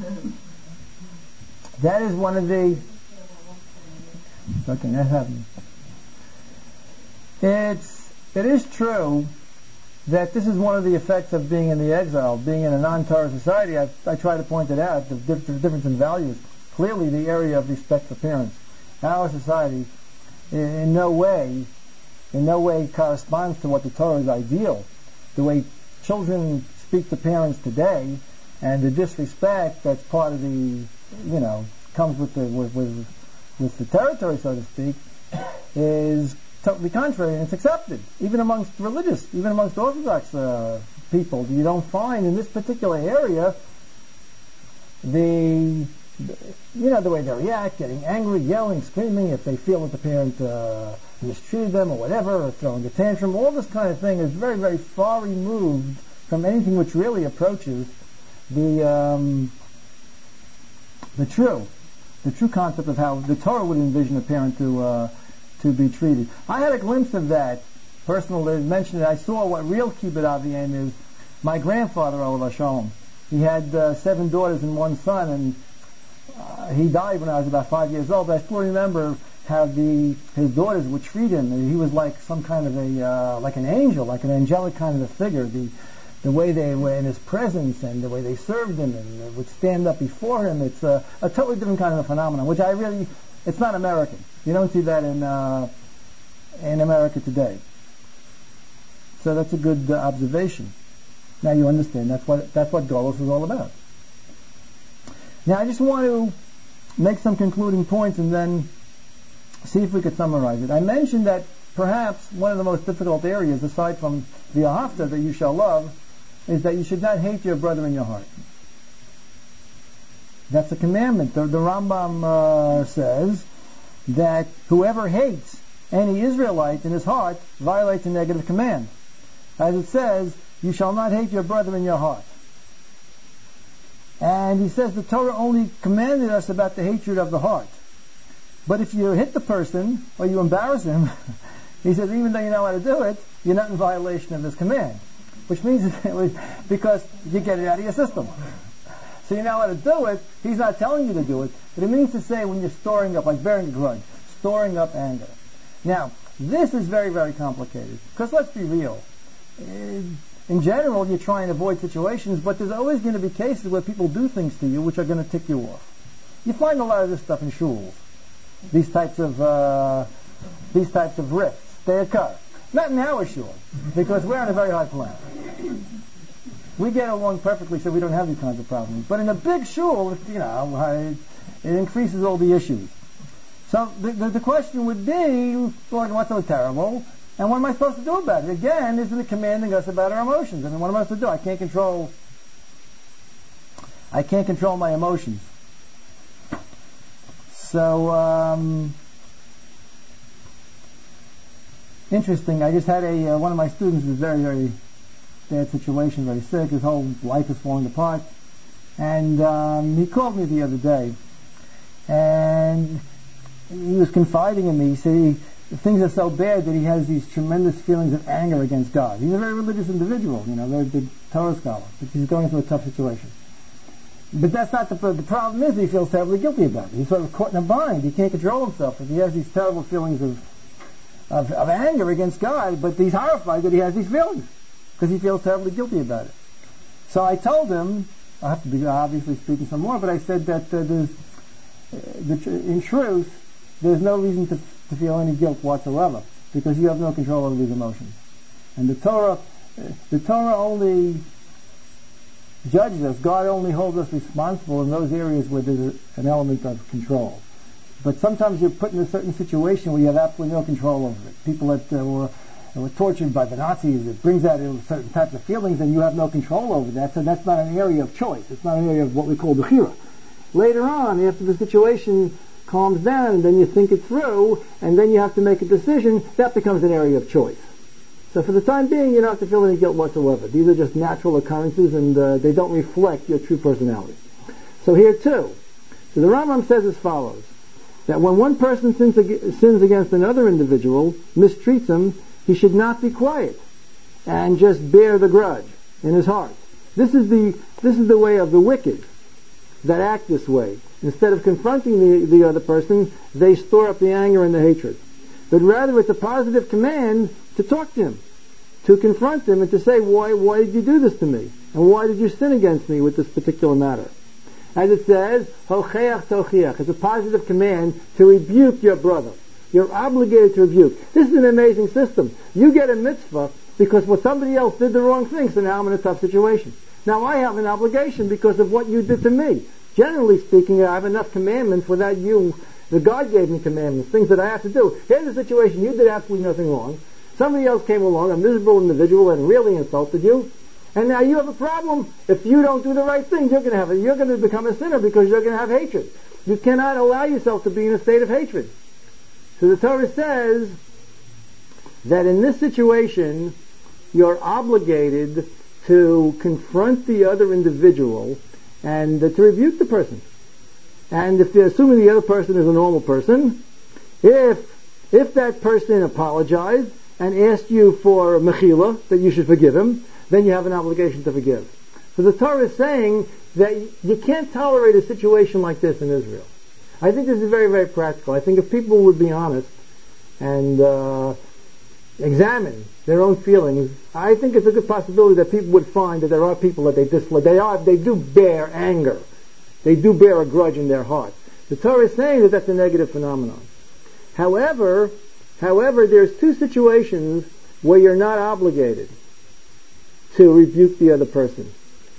S1: the... Okay, that happened. It is true that this is one of the effects of being in the exile, being in a non-Torah society. I try to point it out, the difference in values. Clearly, the area of respect for parents. Our society, in no way corresponds to what the Torah's ideal. The way children speak to parents today, and the disrespect that's part of the, comes with the territory, so to speak, is totally contrary, and it's accepted, even amongst Orthodox people. You don't find in this particular area the way they react, getting angry, yelling, screaming if they feel that the parent mistreated them or whatever, or throwing a tantrum. All this kind of thing is very, very far removed from anything which really approaches the true concept of how the Torah would envision a parent to be treated. I had a glimpse of that. Personally, mentioned it. I saw what real kibbud aviyim is. My grandfather, Olav Hashem, he had 7 daughters and 1 son, and he died when I was about 5 years old. But I still remember how his daughters would treat him. He was like some kind of like an angel, like an angelic kind of a figure. The way they were in his presence and the way they served him and would stand up before him. It's a totally different kind of a phenomenon, which it's not American. You don't see that in America today. So that's a good observation. Now you understand that's what Golus is all about. Now I just want to make some concluding points and then see if we could summarize it. I mentioned that perhaps one of the most difficult areas, aside from the ahavta, that you shall love, is that you should not hate your brother in your heart. That's a commandment. The Rambam says that whoever hates any Israelite in his heart violates a negative command. As it says, you shall not hate your brother in your heart. And he says the Torah only commanded us about the hatred of the heart. But if you hit the person or you embarrass him, he says even though you know how to do it, you're not in violation of this command. Which means because you get it out of your system. So you know how to do it, he's not telling you to do it, but it means to say when you're storing up, like bearing a grudge, storing up anger. Now, this is very, very complicated, because let's be real. In general, you try and avoid situations, but there's always going to be cases where people do things to you which are going to tick you off. You find a lot of this stuff in shuls. These types of rifts, they occur. Not in our shul, because we're on a very high planet. We get along perfectly, so we don't have these kinds of problems. But in a big shul, it increases all the issues. So the question would be, what's so terrible? And what am I supposed to do about it? Again, isn't it commanding us about our emotions? I mean, what am I supposed to do? I can't control my emotions. So, interesting. I just had one of my students is very, very bad situation, very sick. His whole life is falling apart. And he called me the other day. And he was confiding in me. He said things are so bad that he has these tremendous feelings of anger against God. He's a very religious individual, very big Torah scholar. But he's going through a tough situation. But that's not the problem is he feels terribly guilty about it. He's sort of caught in a bind. He can't control himself. He has these terrible feelings of anger against God, but he's horrified that he has these feelings because he feels terribly guilty about it. So I told him, I have to be obviously speaking some more, but I said that in truth, there's no reason to feel any guilt whatsoever because you have no control over these emotions. And the Torah only judges us. God only holds us responsible in those areas where there's an element of control. But sometimes you're put in a certain situation where you have absolutely no control over it. People that were tortured by the Nazis, it brings out certain types of feelings and you have no control over that, so that's not an area of choice. It's not an area of what we call bechira. Later on, after the situation calms down and then you think it through and then you have to make a decision, that becomes an area of choice. So for the time being, you don't have to feel any guilt whatsoever. These are just natural occurrences and they don't reflect your true personality. So here too. So the Rambam says as follows, that when one person sins against another individual, mistreats him, he should not be quiet and just bear the grudge in his heart. This is the way of the wicked that act this way. Instead of confronting the other person, they store up the anger and the hatred. But rather it's a positive command to talk to him, to confront him and to say, why did you do this to me? And why did you sin against me with this particular matter? As it says, Hocheach tochiach. It's a positive command to rebuke your brother. You're obligated to rebuke. This is an amazing system. You get a mitzvah because somebody else did the wrong thing, so now I'm in a tough situation. Now I have an obligation because of what you did to me. Generally speaking, I have enough commandments without you. The God gave me commandments, things that I have to do. Here's the situation. You did absolutely nothing wrong. Somebody else came along, a miserable individual, and really insulted you. And now you have a problem. If you don't do the right thing, you're going to become a sinner because you're going to have hatred. You cannot allow yourself to be in a state of hatred. So the Torah says that in this situation you're obligated to confront the other individual and to rebuke the person. And if you're assuming the other person is a normal person, if that person apologized and asked you for mechila, that you should forgive him, then you have an obligation to forgive. So the Torah is saying that you can't tolerate a situation like this in Israel. I think this is very, very practical. I think if people would be honest and examine their own feelings, I think it's a good possibility that people would find that there are people that they dislike. They do bear anger. They do bear a grudge in their heart. The Torah is saying that that's a negative phenomenon. However, there's two situations where you're not obligated to rebuke the other person.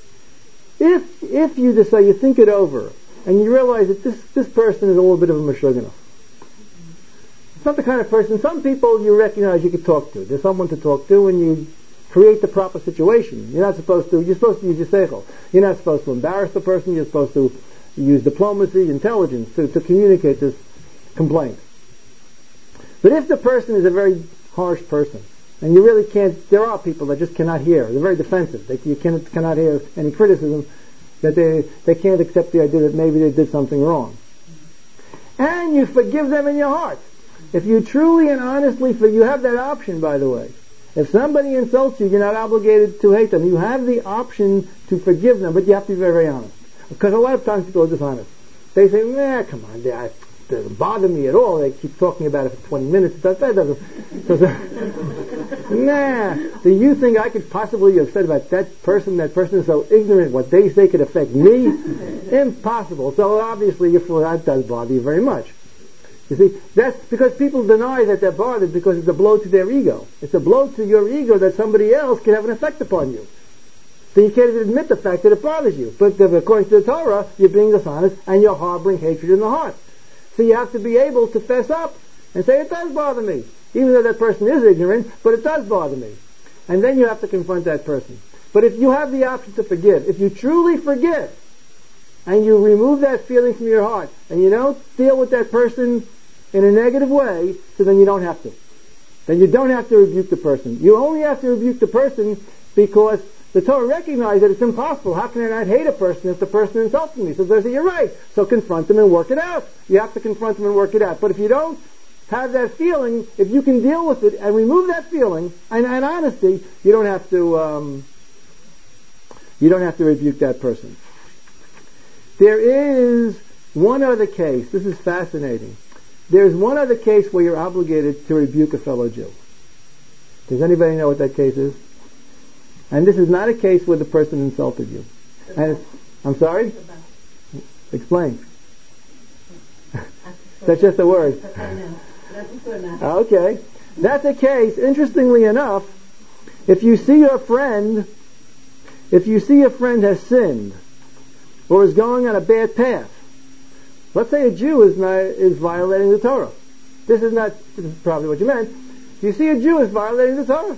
S1: If you decide, you think it over, and you realize that this person is a little bit of a meshugana. It's not the kind of person, some people you recognize you could talk to. There's someone to talk to, and you create the proper situation. You're supposed to use your seichel. You're not supposed to embarrass the person. You're supposed to use diplomacy, intelligence to communicate this complaint. But if the person is a very harsh person, and you really can't, there are people that just cannot hear. They're very defensive. You cannot hear any criticism, that they can't accept the idea that maybe they did something wrong. And you forgive them in your heart. If you truly and honestly, you have that option, by the way. If somebody insults you, you're not obligated to hate them. You have the option to forgive them, but you have to be very, very honest. Because a lot of times people are dishonest. They say, nah, come on, it doesn't bother me at all. They keep talking about it for 20 minutes. That doesn't. Nah. Do you think I could possibly have said about that person is so ignorant what they say could affect me? Impossible. So obviously, that does bother you very much. You see, that's because people deny that they're bothered because it's a blow to their ego. It's a blow to your ego that somebody else can have an effect upon you. So you can't even admit the fact that it bothers you. But according to the Torah, you're being dishonest and you're harboring hatred in the heart. So you have to be able to fess up and say, it does bother me. Even though that person is ignorant, but it does bother me. And then you have to confront that person. But if you have the option to forgive, if you truly forgive, and you remove that feeling from your heart, and you don't deal with that person in a negative way, so then you don't have to. Then you don't have to rebuke the person. You only have to rebuke the person because the Torah recognizes that it's impossible. How can I not hate a person if the person insults me? So they say, you're right. So confront them and work it out. You have to confront them and work it out. But if you don't have that feeling, if you can deal with it and remove that feeling, and honesty, you don't have to rebuke that person. There is one other case. This is fascinating. There's one other case where you're obligated to rebuke a fellow Jew. Does anybody know what that case is? And this is not a case where the person insulted you. And I'm sorry? Explain. That's just a word. Okay. That's a case, interestingly enough, if you see a friend has sinned or is going on a bad path, let's say a Jew is violating the Torah. This is probably what you meant. You see a Jew is violating the Torah.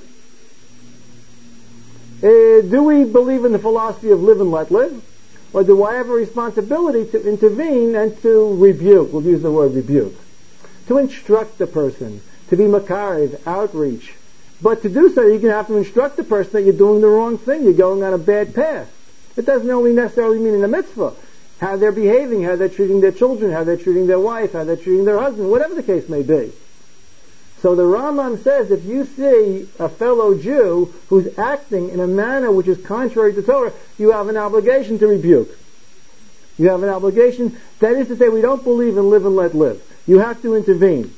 S1: Do we believe in the philosophy of live and let live? Or do I have a responsibility to intervene and to rebuke? We'll use the word rebuke. To instruct the person, to be makariv, outreach. But to do so, you're going to have to instruct the person that you're doing the wrong thing. You're going on a bad path. It doesn't only necessarily mean in a mitzvah. How they're behaving, how they're treating their children, how they're treating their wife, how they're treating their husband, whatever the case may be. So the Rambam says if you see a fellow Jew who's acting in a manner which is contrary to Torah, you have an obligation to rebuke. You have an obligation. That is to say, we don't believe in live and let live. You have to intervene.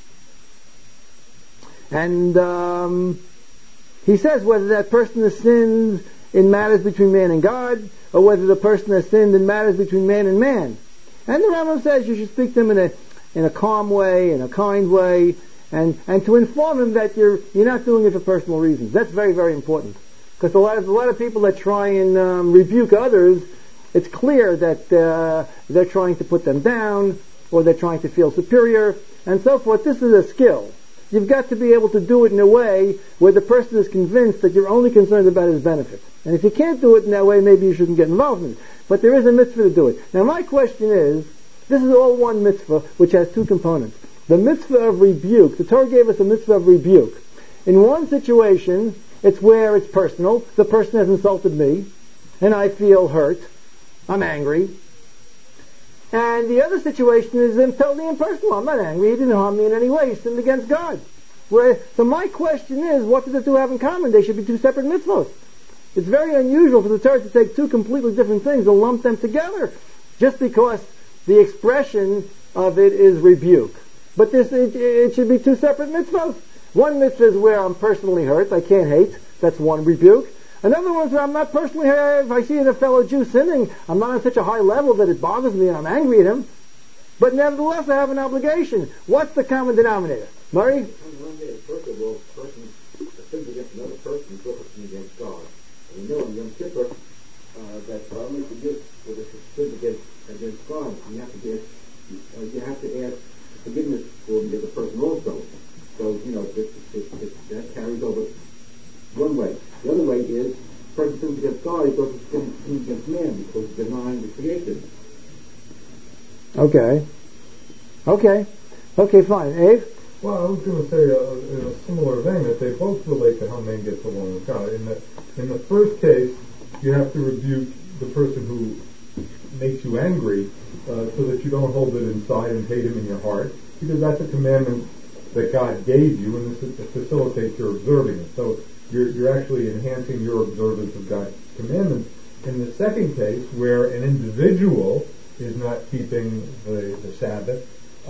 S1: And he says whether that person has sinned in matters between man and God, or whether the person has sinned in matters between man and man. And the Rambam says you should speak to him in a calm way, in a kind way, and to inform him that you're not doing it for personal reasons. That's very, very important. Because a lot of people that try and rebuke others, it's clear that they're trying to put them down, or they're trying to feel superior, and so forth. This is a skill. You've got to be able to do it in a way where the person is convinced that you're only concerned about his benefit. And if you can't do it in that way, maybe you shouldn't get involved in it. But there is a mitzvah to do it. Now my question is, this is all one mitzvah which has two components. The mitzvah of rebuke. The Torah gave us a mitzvah of rebuke. In one situation, it's where it's personal. The person has insulted me, and I feel hurt. I'm angry. And the other situation is totally impersonal. I'm not angry. He didn't harm me in any way. He sinned against God. So my question is, what do the two have in common? They should be two separate mitzvot. It's very unusual for the Torah to take two completely different things and lump them together, just because the expression of it is rebuke. But it should be two separate mitzvot. One mitzvah is where I'm personally hurt. I can't hate. That's one rebuke. Another one is where I'm not personally hurt. If I see a fellow Jew sinning, I'm not on such a high level that it bothers me and I'm angry at him. But nevertheless, I have an obligation. What's the common denominator? Murray?
S6: First of all, a person sins against another person is also sin against God. And we know in Yom Kippur that God only forgives for the sins against God. You have to ask forgiveness for the other person also. So, that carries over one way. The other way is, the person sins against God, he also sins against man because he's denying the creation.
S1: Okay, fine. Abe?
S2: Well, I was going to say in a similar vein that they both relate to how man gets along with God. In the first case, you have to rebuke the person who makes you angry so that you don't hold it inside and hate him in your heart, because that's a commandment that God gave you, and this facilitates your observing it. So you're actually enhancing your observance of God's commandments. In the second case, where an individual is not keeping the Sabbath,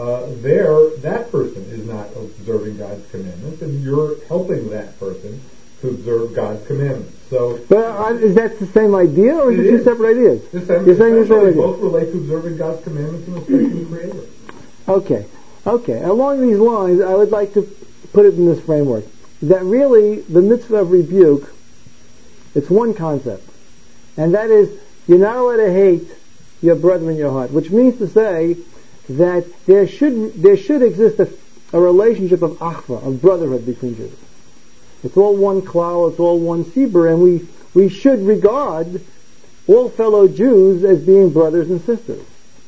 S2: that person is not observing God's commandments, and you're helping that person to observe God's commandments. So,
S1: but is that the same idea, or is it two separate ideas?
S2: You're saying they both relate to observing God's commandments and respecting the Creator. Okay. Along these lines, I would like to put it in this framework: that really the mitzvah of rebuke, it's one concept, and that is you're not allowed to hate your brother in your heart, which means to say that there should exist a relationship of achva, of brotherhood between Jews. It's all one klal, it's all one sibur, and we should regard all fellow Jews as being brothers and sisters.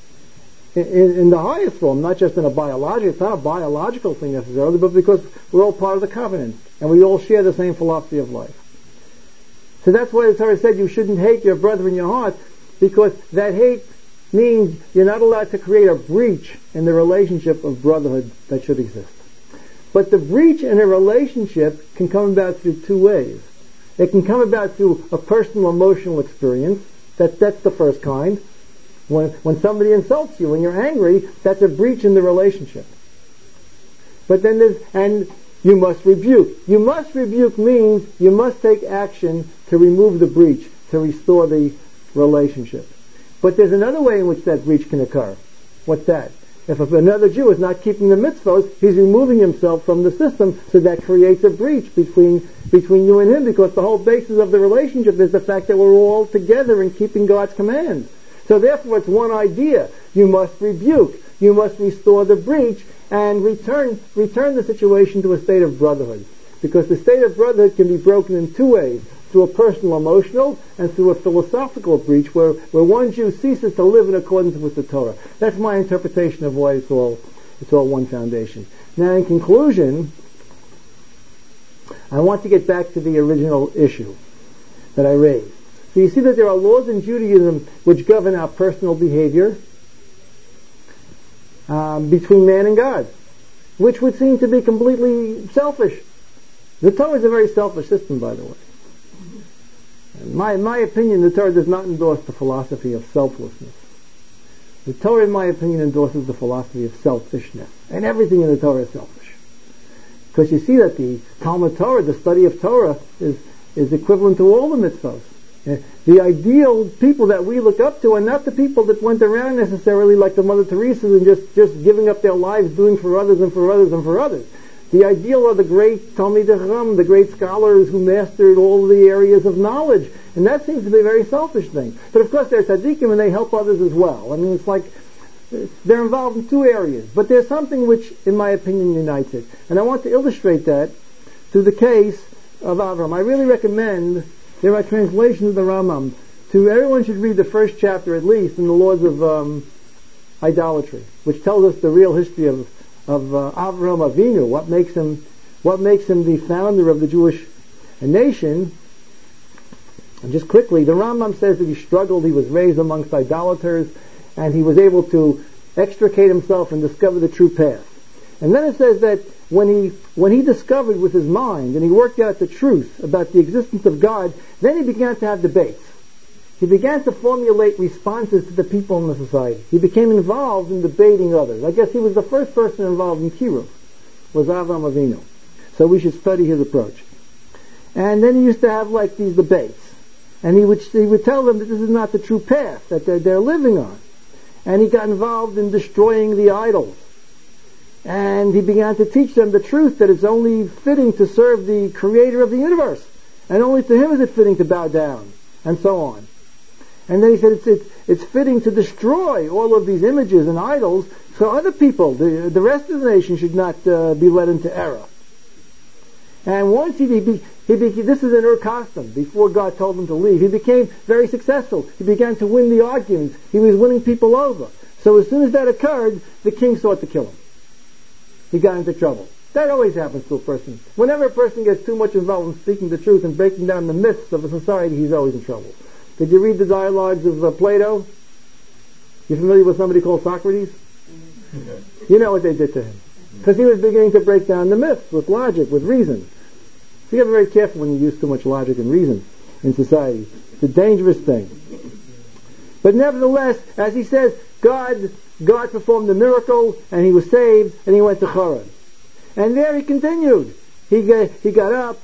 S2: In the highest form, not just in it's not a biological thing necessarily, but because we're all part of the covenant, and we all share the same philosophy of life. So that's why the Torah said you shouldn't hate your brother in your heart, because that hate means you're not allowed to create a breach in the relationship of brotherhood that should exist. But the breach in a relationship can come about through two ways. It can come about through a personal emotional experience. That's the first kind. When somebody insults you and you're angry, that's a breach in the relationship. But then and you must rebuke. You must rebuke means you must take action to remove the breach, to restore the relationship. But there's another way in which that breach can occur. What's that? If another Jew is not keeping the mitzvot, he's removing himself from the system, so that creates a breach between you and him, because the whole basis of the relationship is the fact that we're all together in keeping God's commands. So therefore it's one idea. You must rebuke. You must restore the breach and return the situation to a state of brotherhood. Because the state of brotherhood can be broken in two ways: through a personal emotional and through a philosophical breach where one Jew ceases to live in accordance with the Torah. That's my interpretation of why it's all one foundation. Now in conclusion, I want to get back to the original issue that I raised. So you see that there are laws in Judaism which govern our personal behavior between man and God, which would seem to be completely selfish. The Torah is a very selfish system, by the way. In my opinion, the Torah does not endorse the philosophy of selflessness. The Torah, in my opinion, endorses the philosophy of selfishness. And everything in the Torah is selfish. Because you see that the Talmud Torah, the study of Torah, is equivalent to all the mitzvot. The ideal people that we look up to are not the people that went around necessarily like the Mother Teresa and just giving up their lives doing for others and for others and for others. The ideal are the great Talmidei Chacham, the great scholars who mastered all the areas of knowledge. And that seems to be a very selfish thing. But of course they're tzaddikim and they help others as well. I mean, it's like they're involved in two areas. But there's something which, in my opinion, unites it. And I want to illustrate that through the case of Avram. I really recommend, there are translations of the Rambam. Everyone should read the first chapter at least in the Laws of Idolatry, which tells us the real history of Avraham Avinu, what makes him
S1: what makes him the founder of the Jewish nation. And just quickly, the Rambam says that he struggled, he was raised amongst idolaters, and he was able to extricate himself and discover the true path. And then it says that when he discovered with his mind and he worked out the truth about the existence of God, then he began to have debates. He began to formulate responses to the people in the society. He became involved in debating others. I guess he was the first person involved in Kiruv, was Avraham Avinu. So we should study his approach. And then he used to have like these debates. And he would tell them that this is not the true path that they're living on. And he got involved in destroying the idols. And he began to teach them the truth that it's only fitting to serve the creator of the universe. And only to him is it fitting to bow down. And so on. And then he said it's fitting to destroy all of these images and idols so other people, the rest of the nation, should not be led into error. And once this is an custom, before God told him to leave, he became very successful. He began to win the arguments. He was winning people over. So as soon as that occurred, the king sought to kill him. He got into trouble. That always happens to a person. Whenever a person gets too much involved in speaking the truth and breaking down the myths of a society, he's always in trouble. Did you read the dialogues of Plato? You familiar with somebody called Socrates? You know what they did to him. Because he was beginning to break down the myths with logic, with reason. So you have to be very careful when you use too much logic and reason in society. It's a dangerous thing. But nevertheless, as he says, God performed the miracle, and he was saved, and he went to Haran. And there he continued. He got up,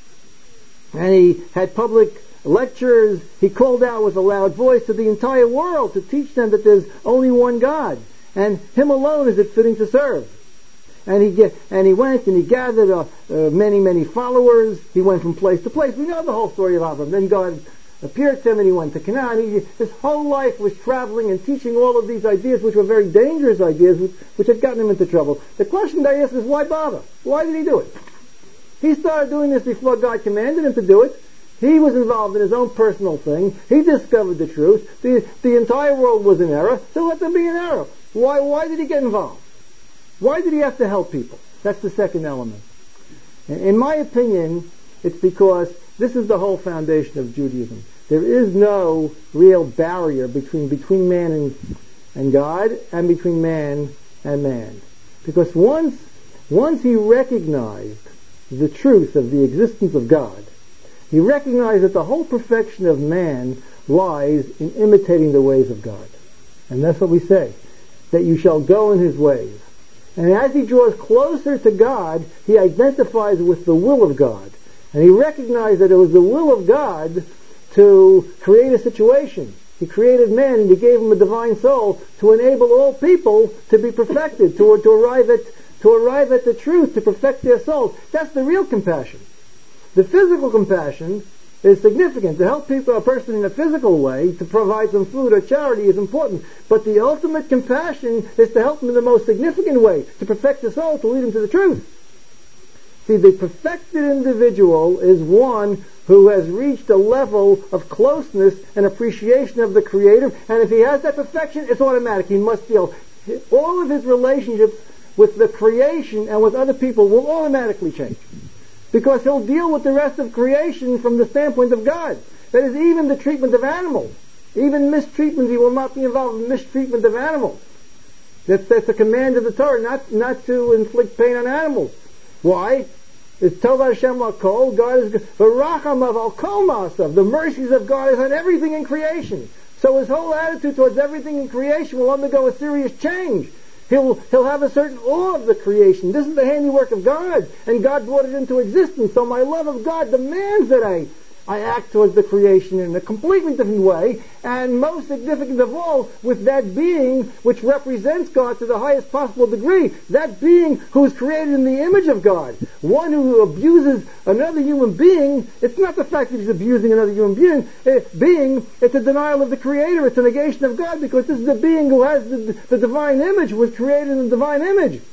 S1: and he had public lectures. He called out with a loud voice to the entire world to teach them that there's only one God, and him alone is it fitting to serve. And he went and he gathered many followers. He went from place to place. We know the whole story of Abraham. Then God appeared to him and he went to Canaan. His whole life was traveling and teaching all of these ideas, which were very dangerous ideas, which had gotten him into trouble. The question I ask is, why bother? Why did he do it? He started doing this before God commanded him to do it. He was involved in his own personal thing. He discovered the truth. The entire world was in error, so let them be in error. Why did he get involved? Why did he have to help people? That's the second element. In my opinion, it's because this is the whole foundation of Judaism. There is no real barrier between man and God, and between man and man. Because once he recognized the truth of the existence of God, he recognized that the whole perfection of man lies in imitating the ways of God. And that's what we say, that you shall go in his ways. And as he draws closer to God, he identifies with the will of God. And he recognized that it was the will of God to create a situation. He created man and he gave him a divine soul to enable all people to be perfected, to arrive at the truth, to perfect their souls. That's the real compassion. The physical compassion is significant. To help a person in a physical way, to provide some food or charity is important. But the ultimate compassion is to help them in the most significant way, to perfect the soul, to lead them to the truth. See, the perfected individual is one who has reached a level of closeness and appreciation of the Creator, and if he has that perfection, it's automatic. He must feel all of his relationships with the creation and with other people will automatically change. Because he'll deal with the rest of creation from the standpoint of God. That is, even the treatment of animals. Even mistreatment, he will not be involved in mistreatment of animals. That's a command of the Torah, not to inflict pain on animals. Why? It's Tov Hashem L'Kol, God is V'rachamav Al Kol Ma'asav. The mercies of God is on everything in creation. So his whole attitude towards everything in creation will undergo a serious change. He'll have a certain awe of the creation. This is the handiwork of God, and God brought it into existence. So my love of God demands that I act towards the creation in a completely different way, and most significant of all, with that being which represents God to the highest possible degree, that being who is created in the image of God. One who abuses another human being, it's not the fact that he's abusing another human being, it's a denial of the Creator, it's a negation of God, because this is a being who has the divine image, who was created in the divine image.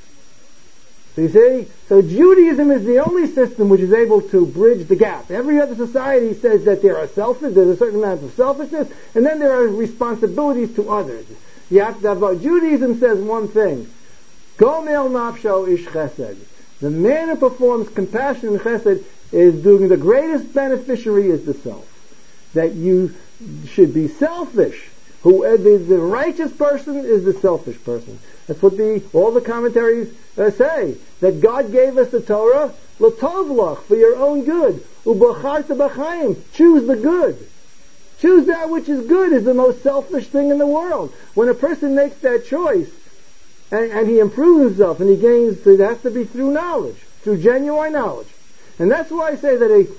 S1: So you see, so Judaism is the only system which is able to bridge the gap. Every other society says that there's a certain amount of selfishness, and then there are responsibilities to others. You have to have, Judaism says one thing, Gomel nafsho ish chesed. The man who performs compassion and chesed is doing the greatest beneficiary is the self. That you should be selfish. The righteous person is the selfish person. That's what all the commentaries say. That God gave us the Torah, l'tov lach, for your own good. Ubacharta b'chaim, choose the good. Choose that which is good is the most selfish thing in the world. When a person makes that choice, and he improves himself, and he gains, it has to be through knowledge, through genuine knowledge. And that's why I say that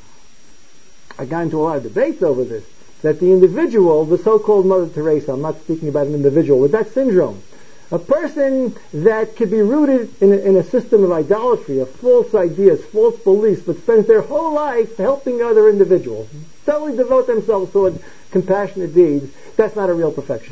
S1: I got into a lot of debates over this, that the individual, the so-called Mother Teresa, I'm not speaking about an individual, with that syndrome, a person that could be rooted in a system of idolatry, of false ideas, false beliefs, but spends their whole life helping other individuals, totally devote themselves toward compassionate deeds, that's not a real perfection.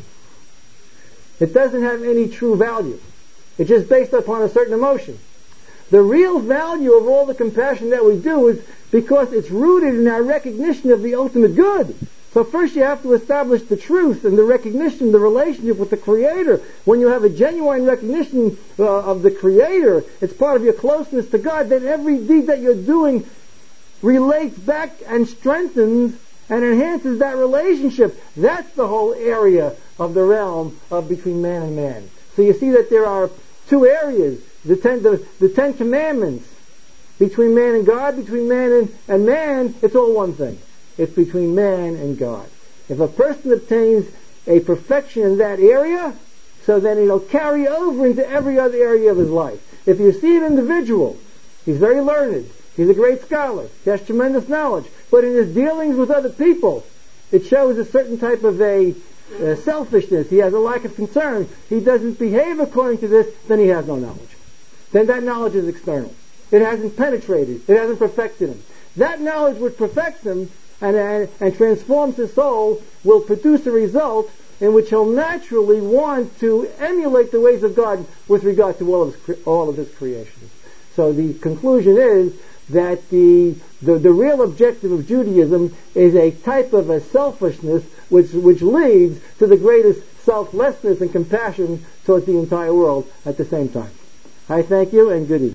S1: It doesn't have any true value. It's just based upon a certain emotion. The real value of all the compassion that we do is because it's rooted in our recognition of the ultimate good. So first you have to establish the truth and the recognition, the relationship with the Creator. When you have a genuine recognition of the Creator, it's part of your closeness to God, then every deed that you're doing relates back and strengthens and enhances that relationship. That's the whole area of the realm of between man and man. So you see that there are two areas, the Ten Commandments, between man and God, between man and man, it's all one thing. It's between man and God. If a person obtains a perfection in that area, so then it'll carry over into every other area of his life. If you see an individual, he's very learned, he's a great scholar, he has tremendous knowledge, but in his dealings with other people, it shows a certain type of selfishness. He has a lack of concern. He doesn't behave according to this, then he has no knowledge. Then that knowledge is external. It hasn't penetrated. It hasn't perfected him. That knowledge which perfects him and transforms his soul will produce a result in which he'll naturally want to emulate the ways of God with regard to all of his creations. So the conclusion is that the real objective of Judaism is a type of a selfishness which leads to the greatest selflessness and compassion towards the entire world at the same time. I thank you and good evening.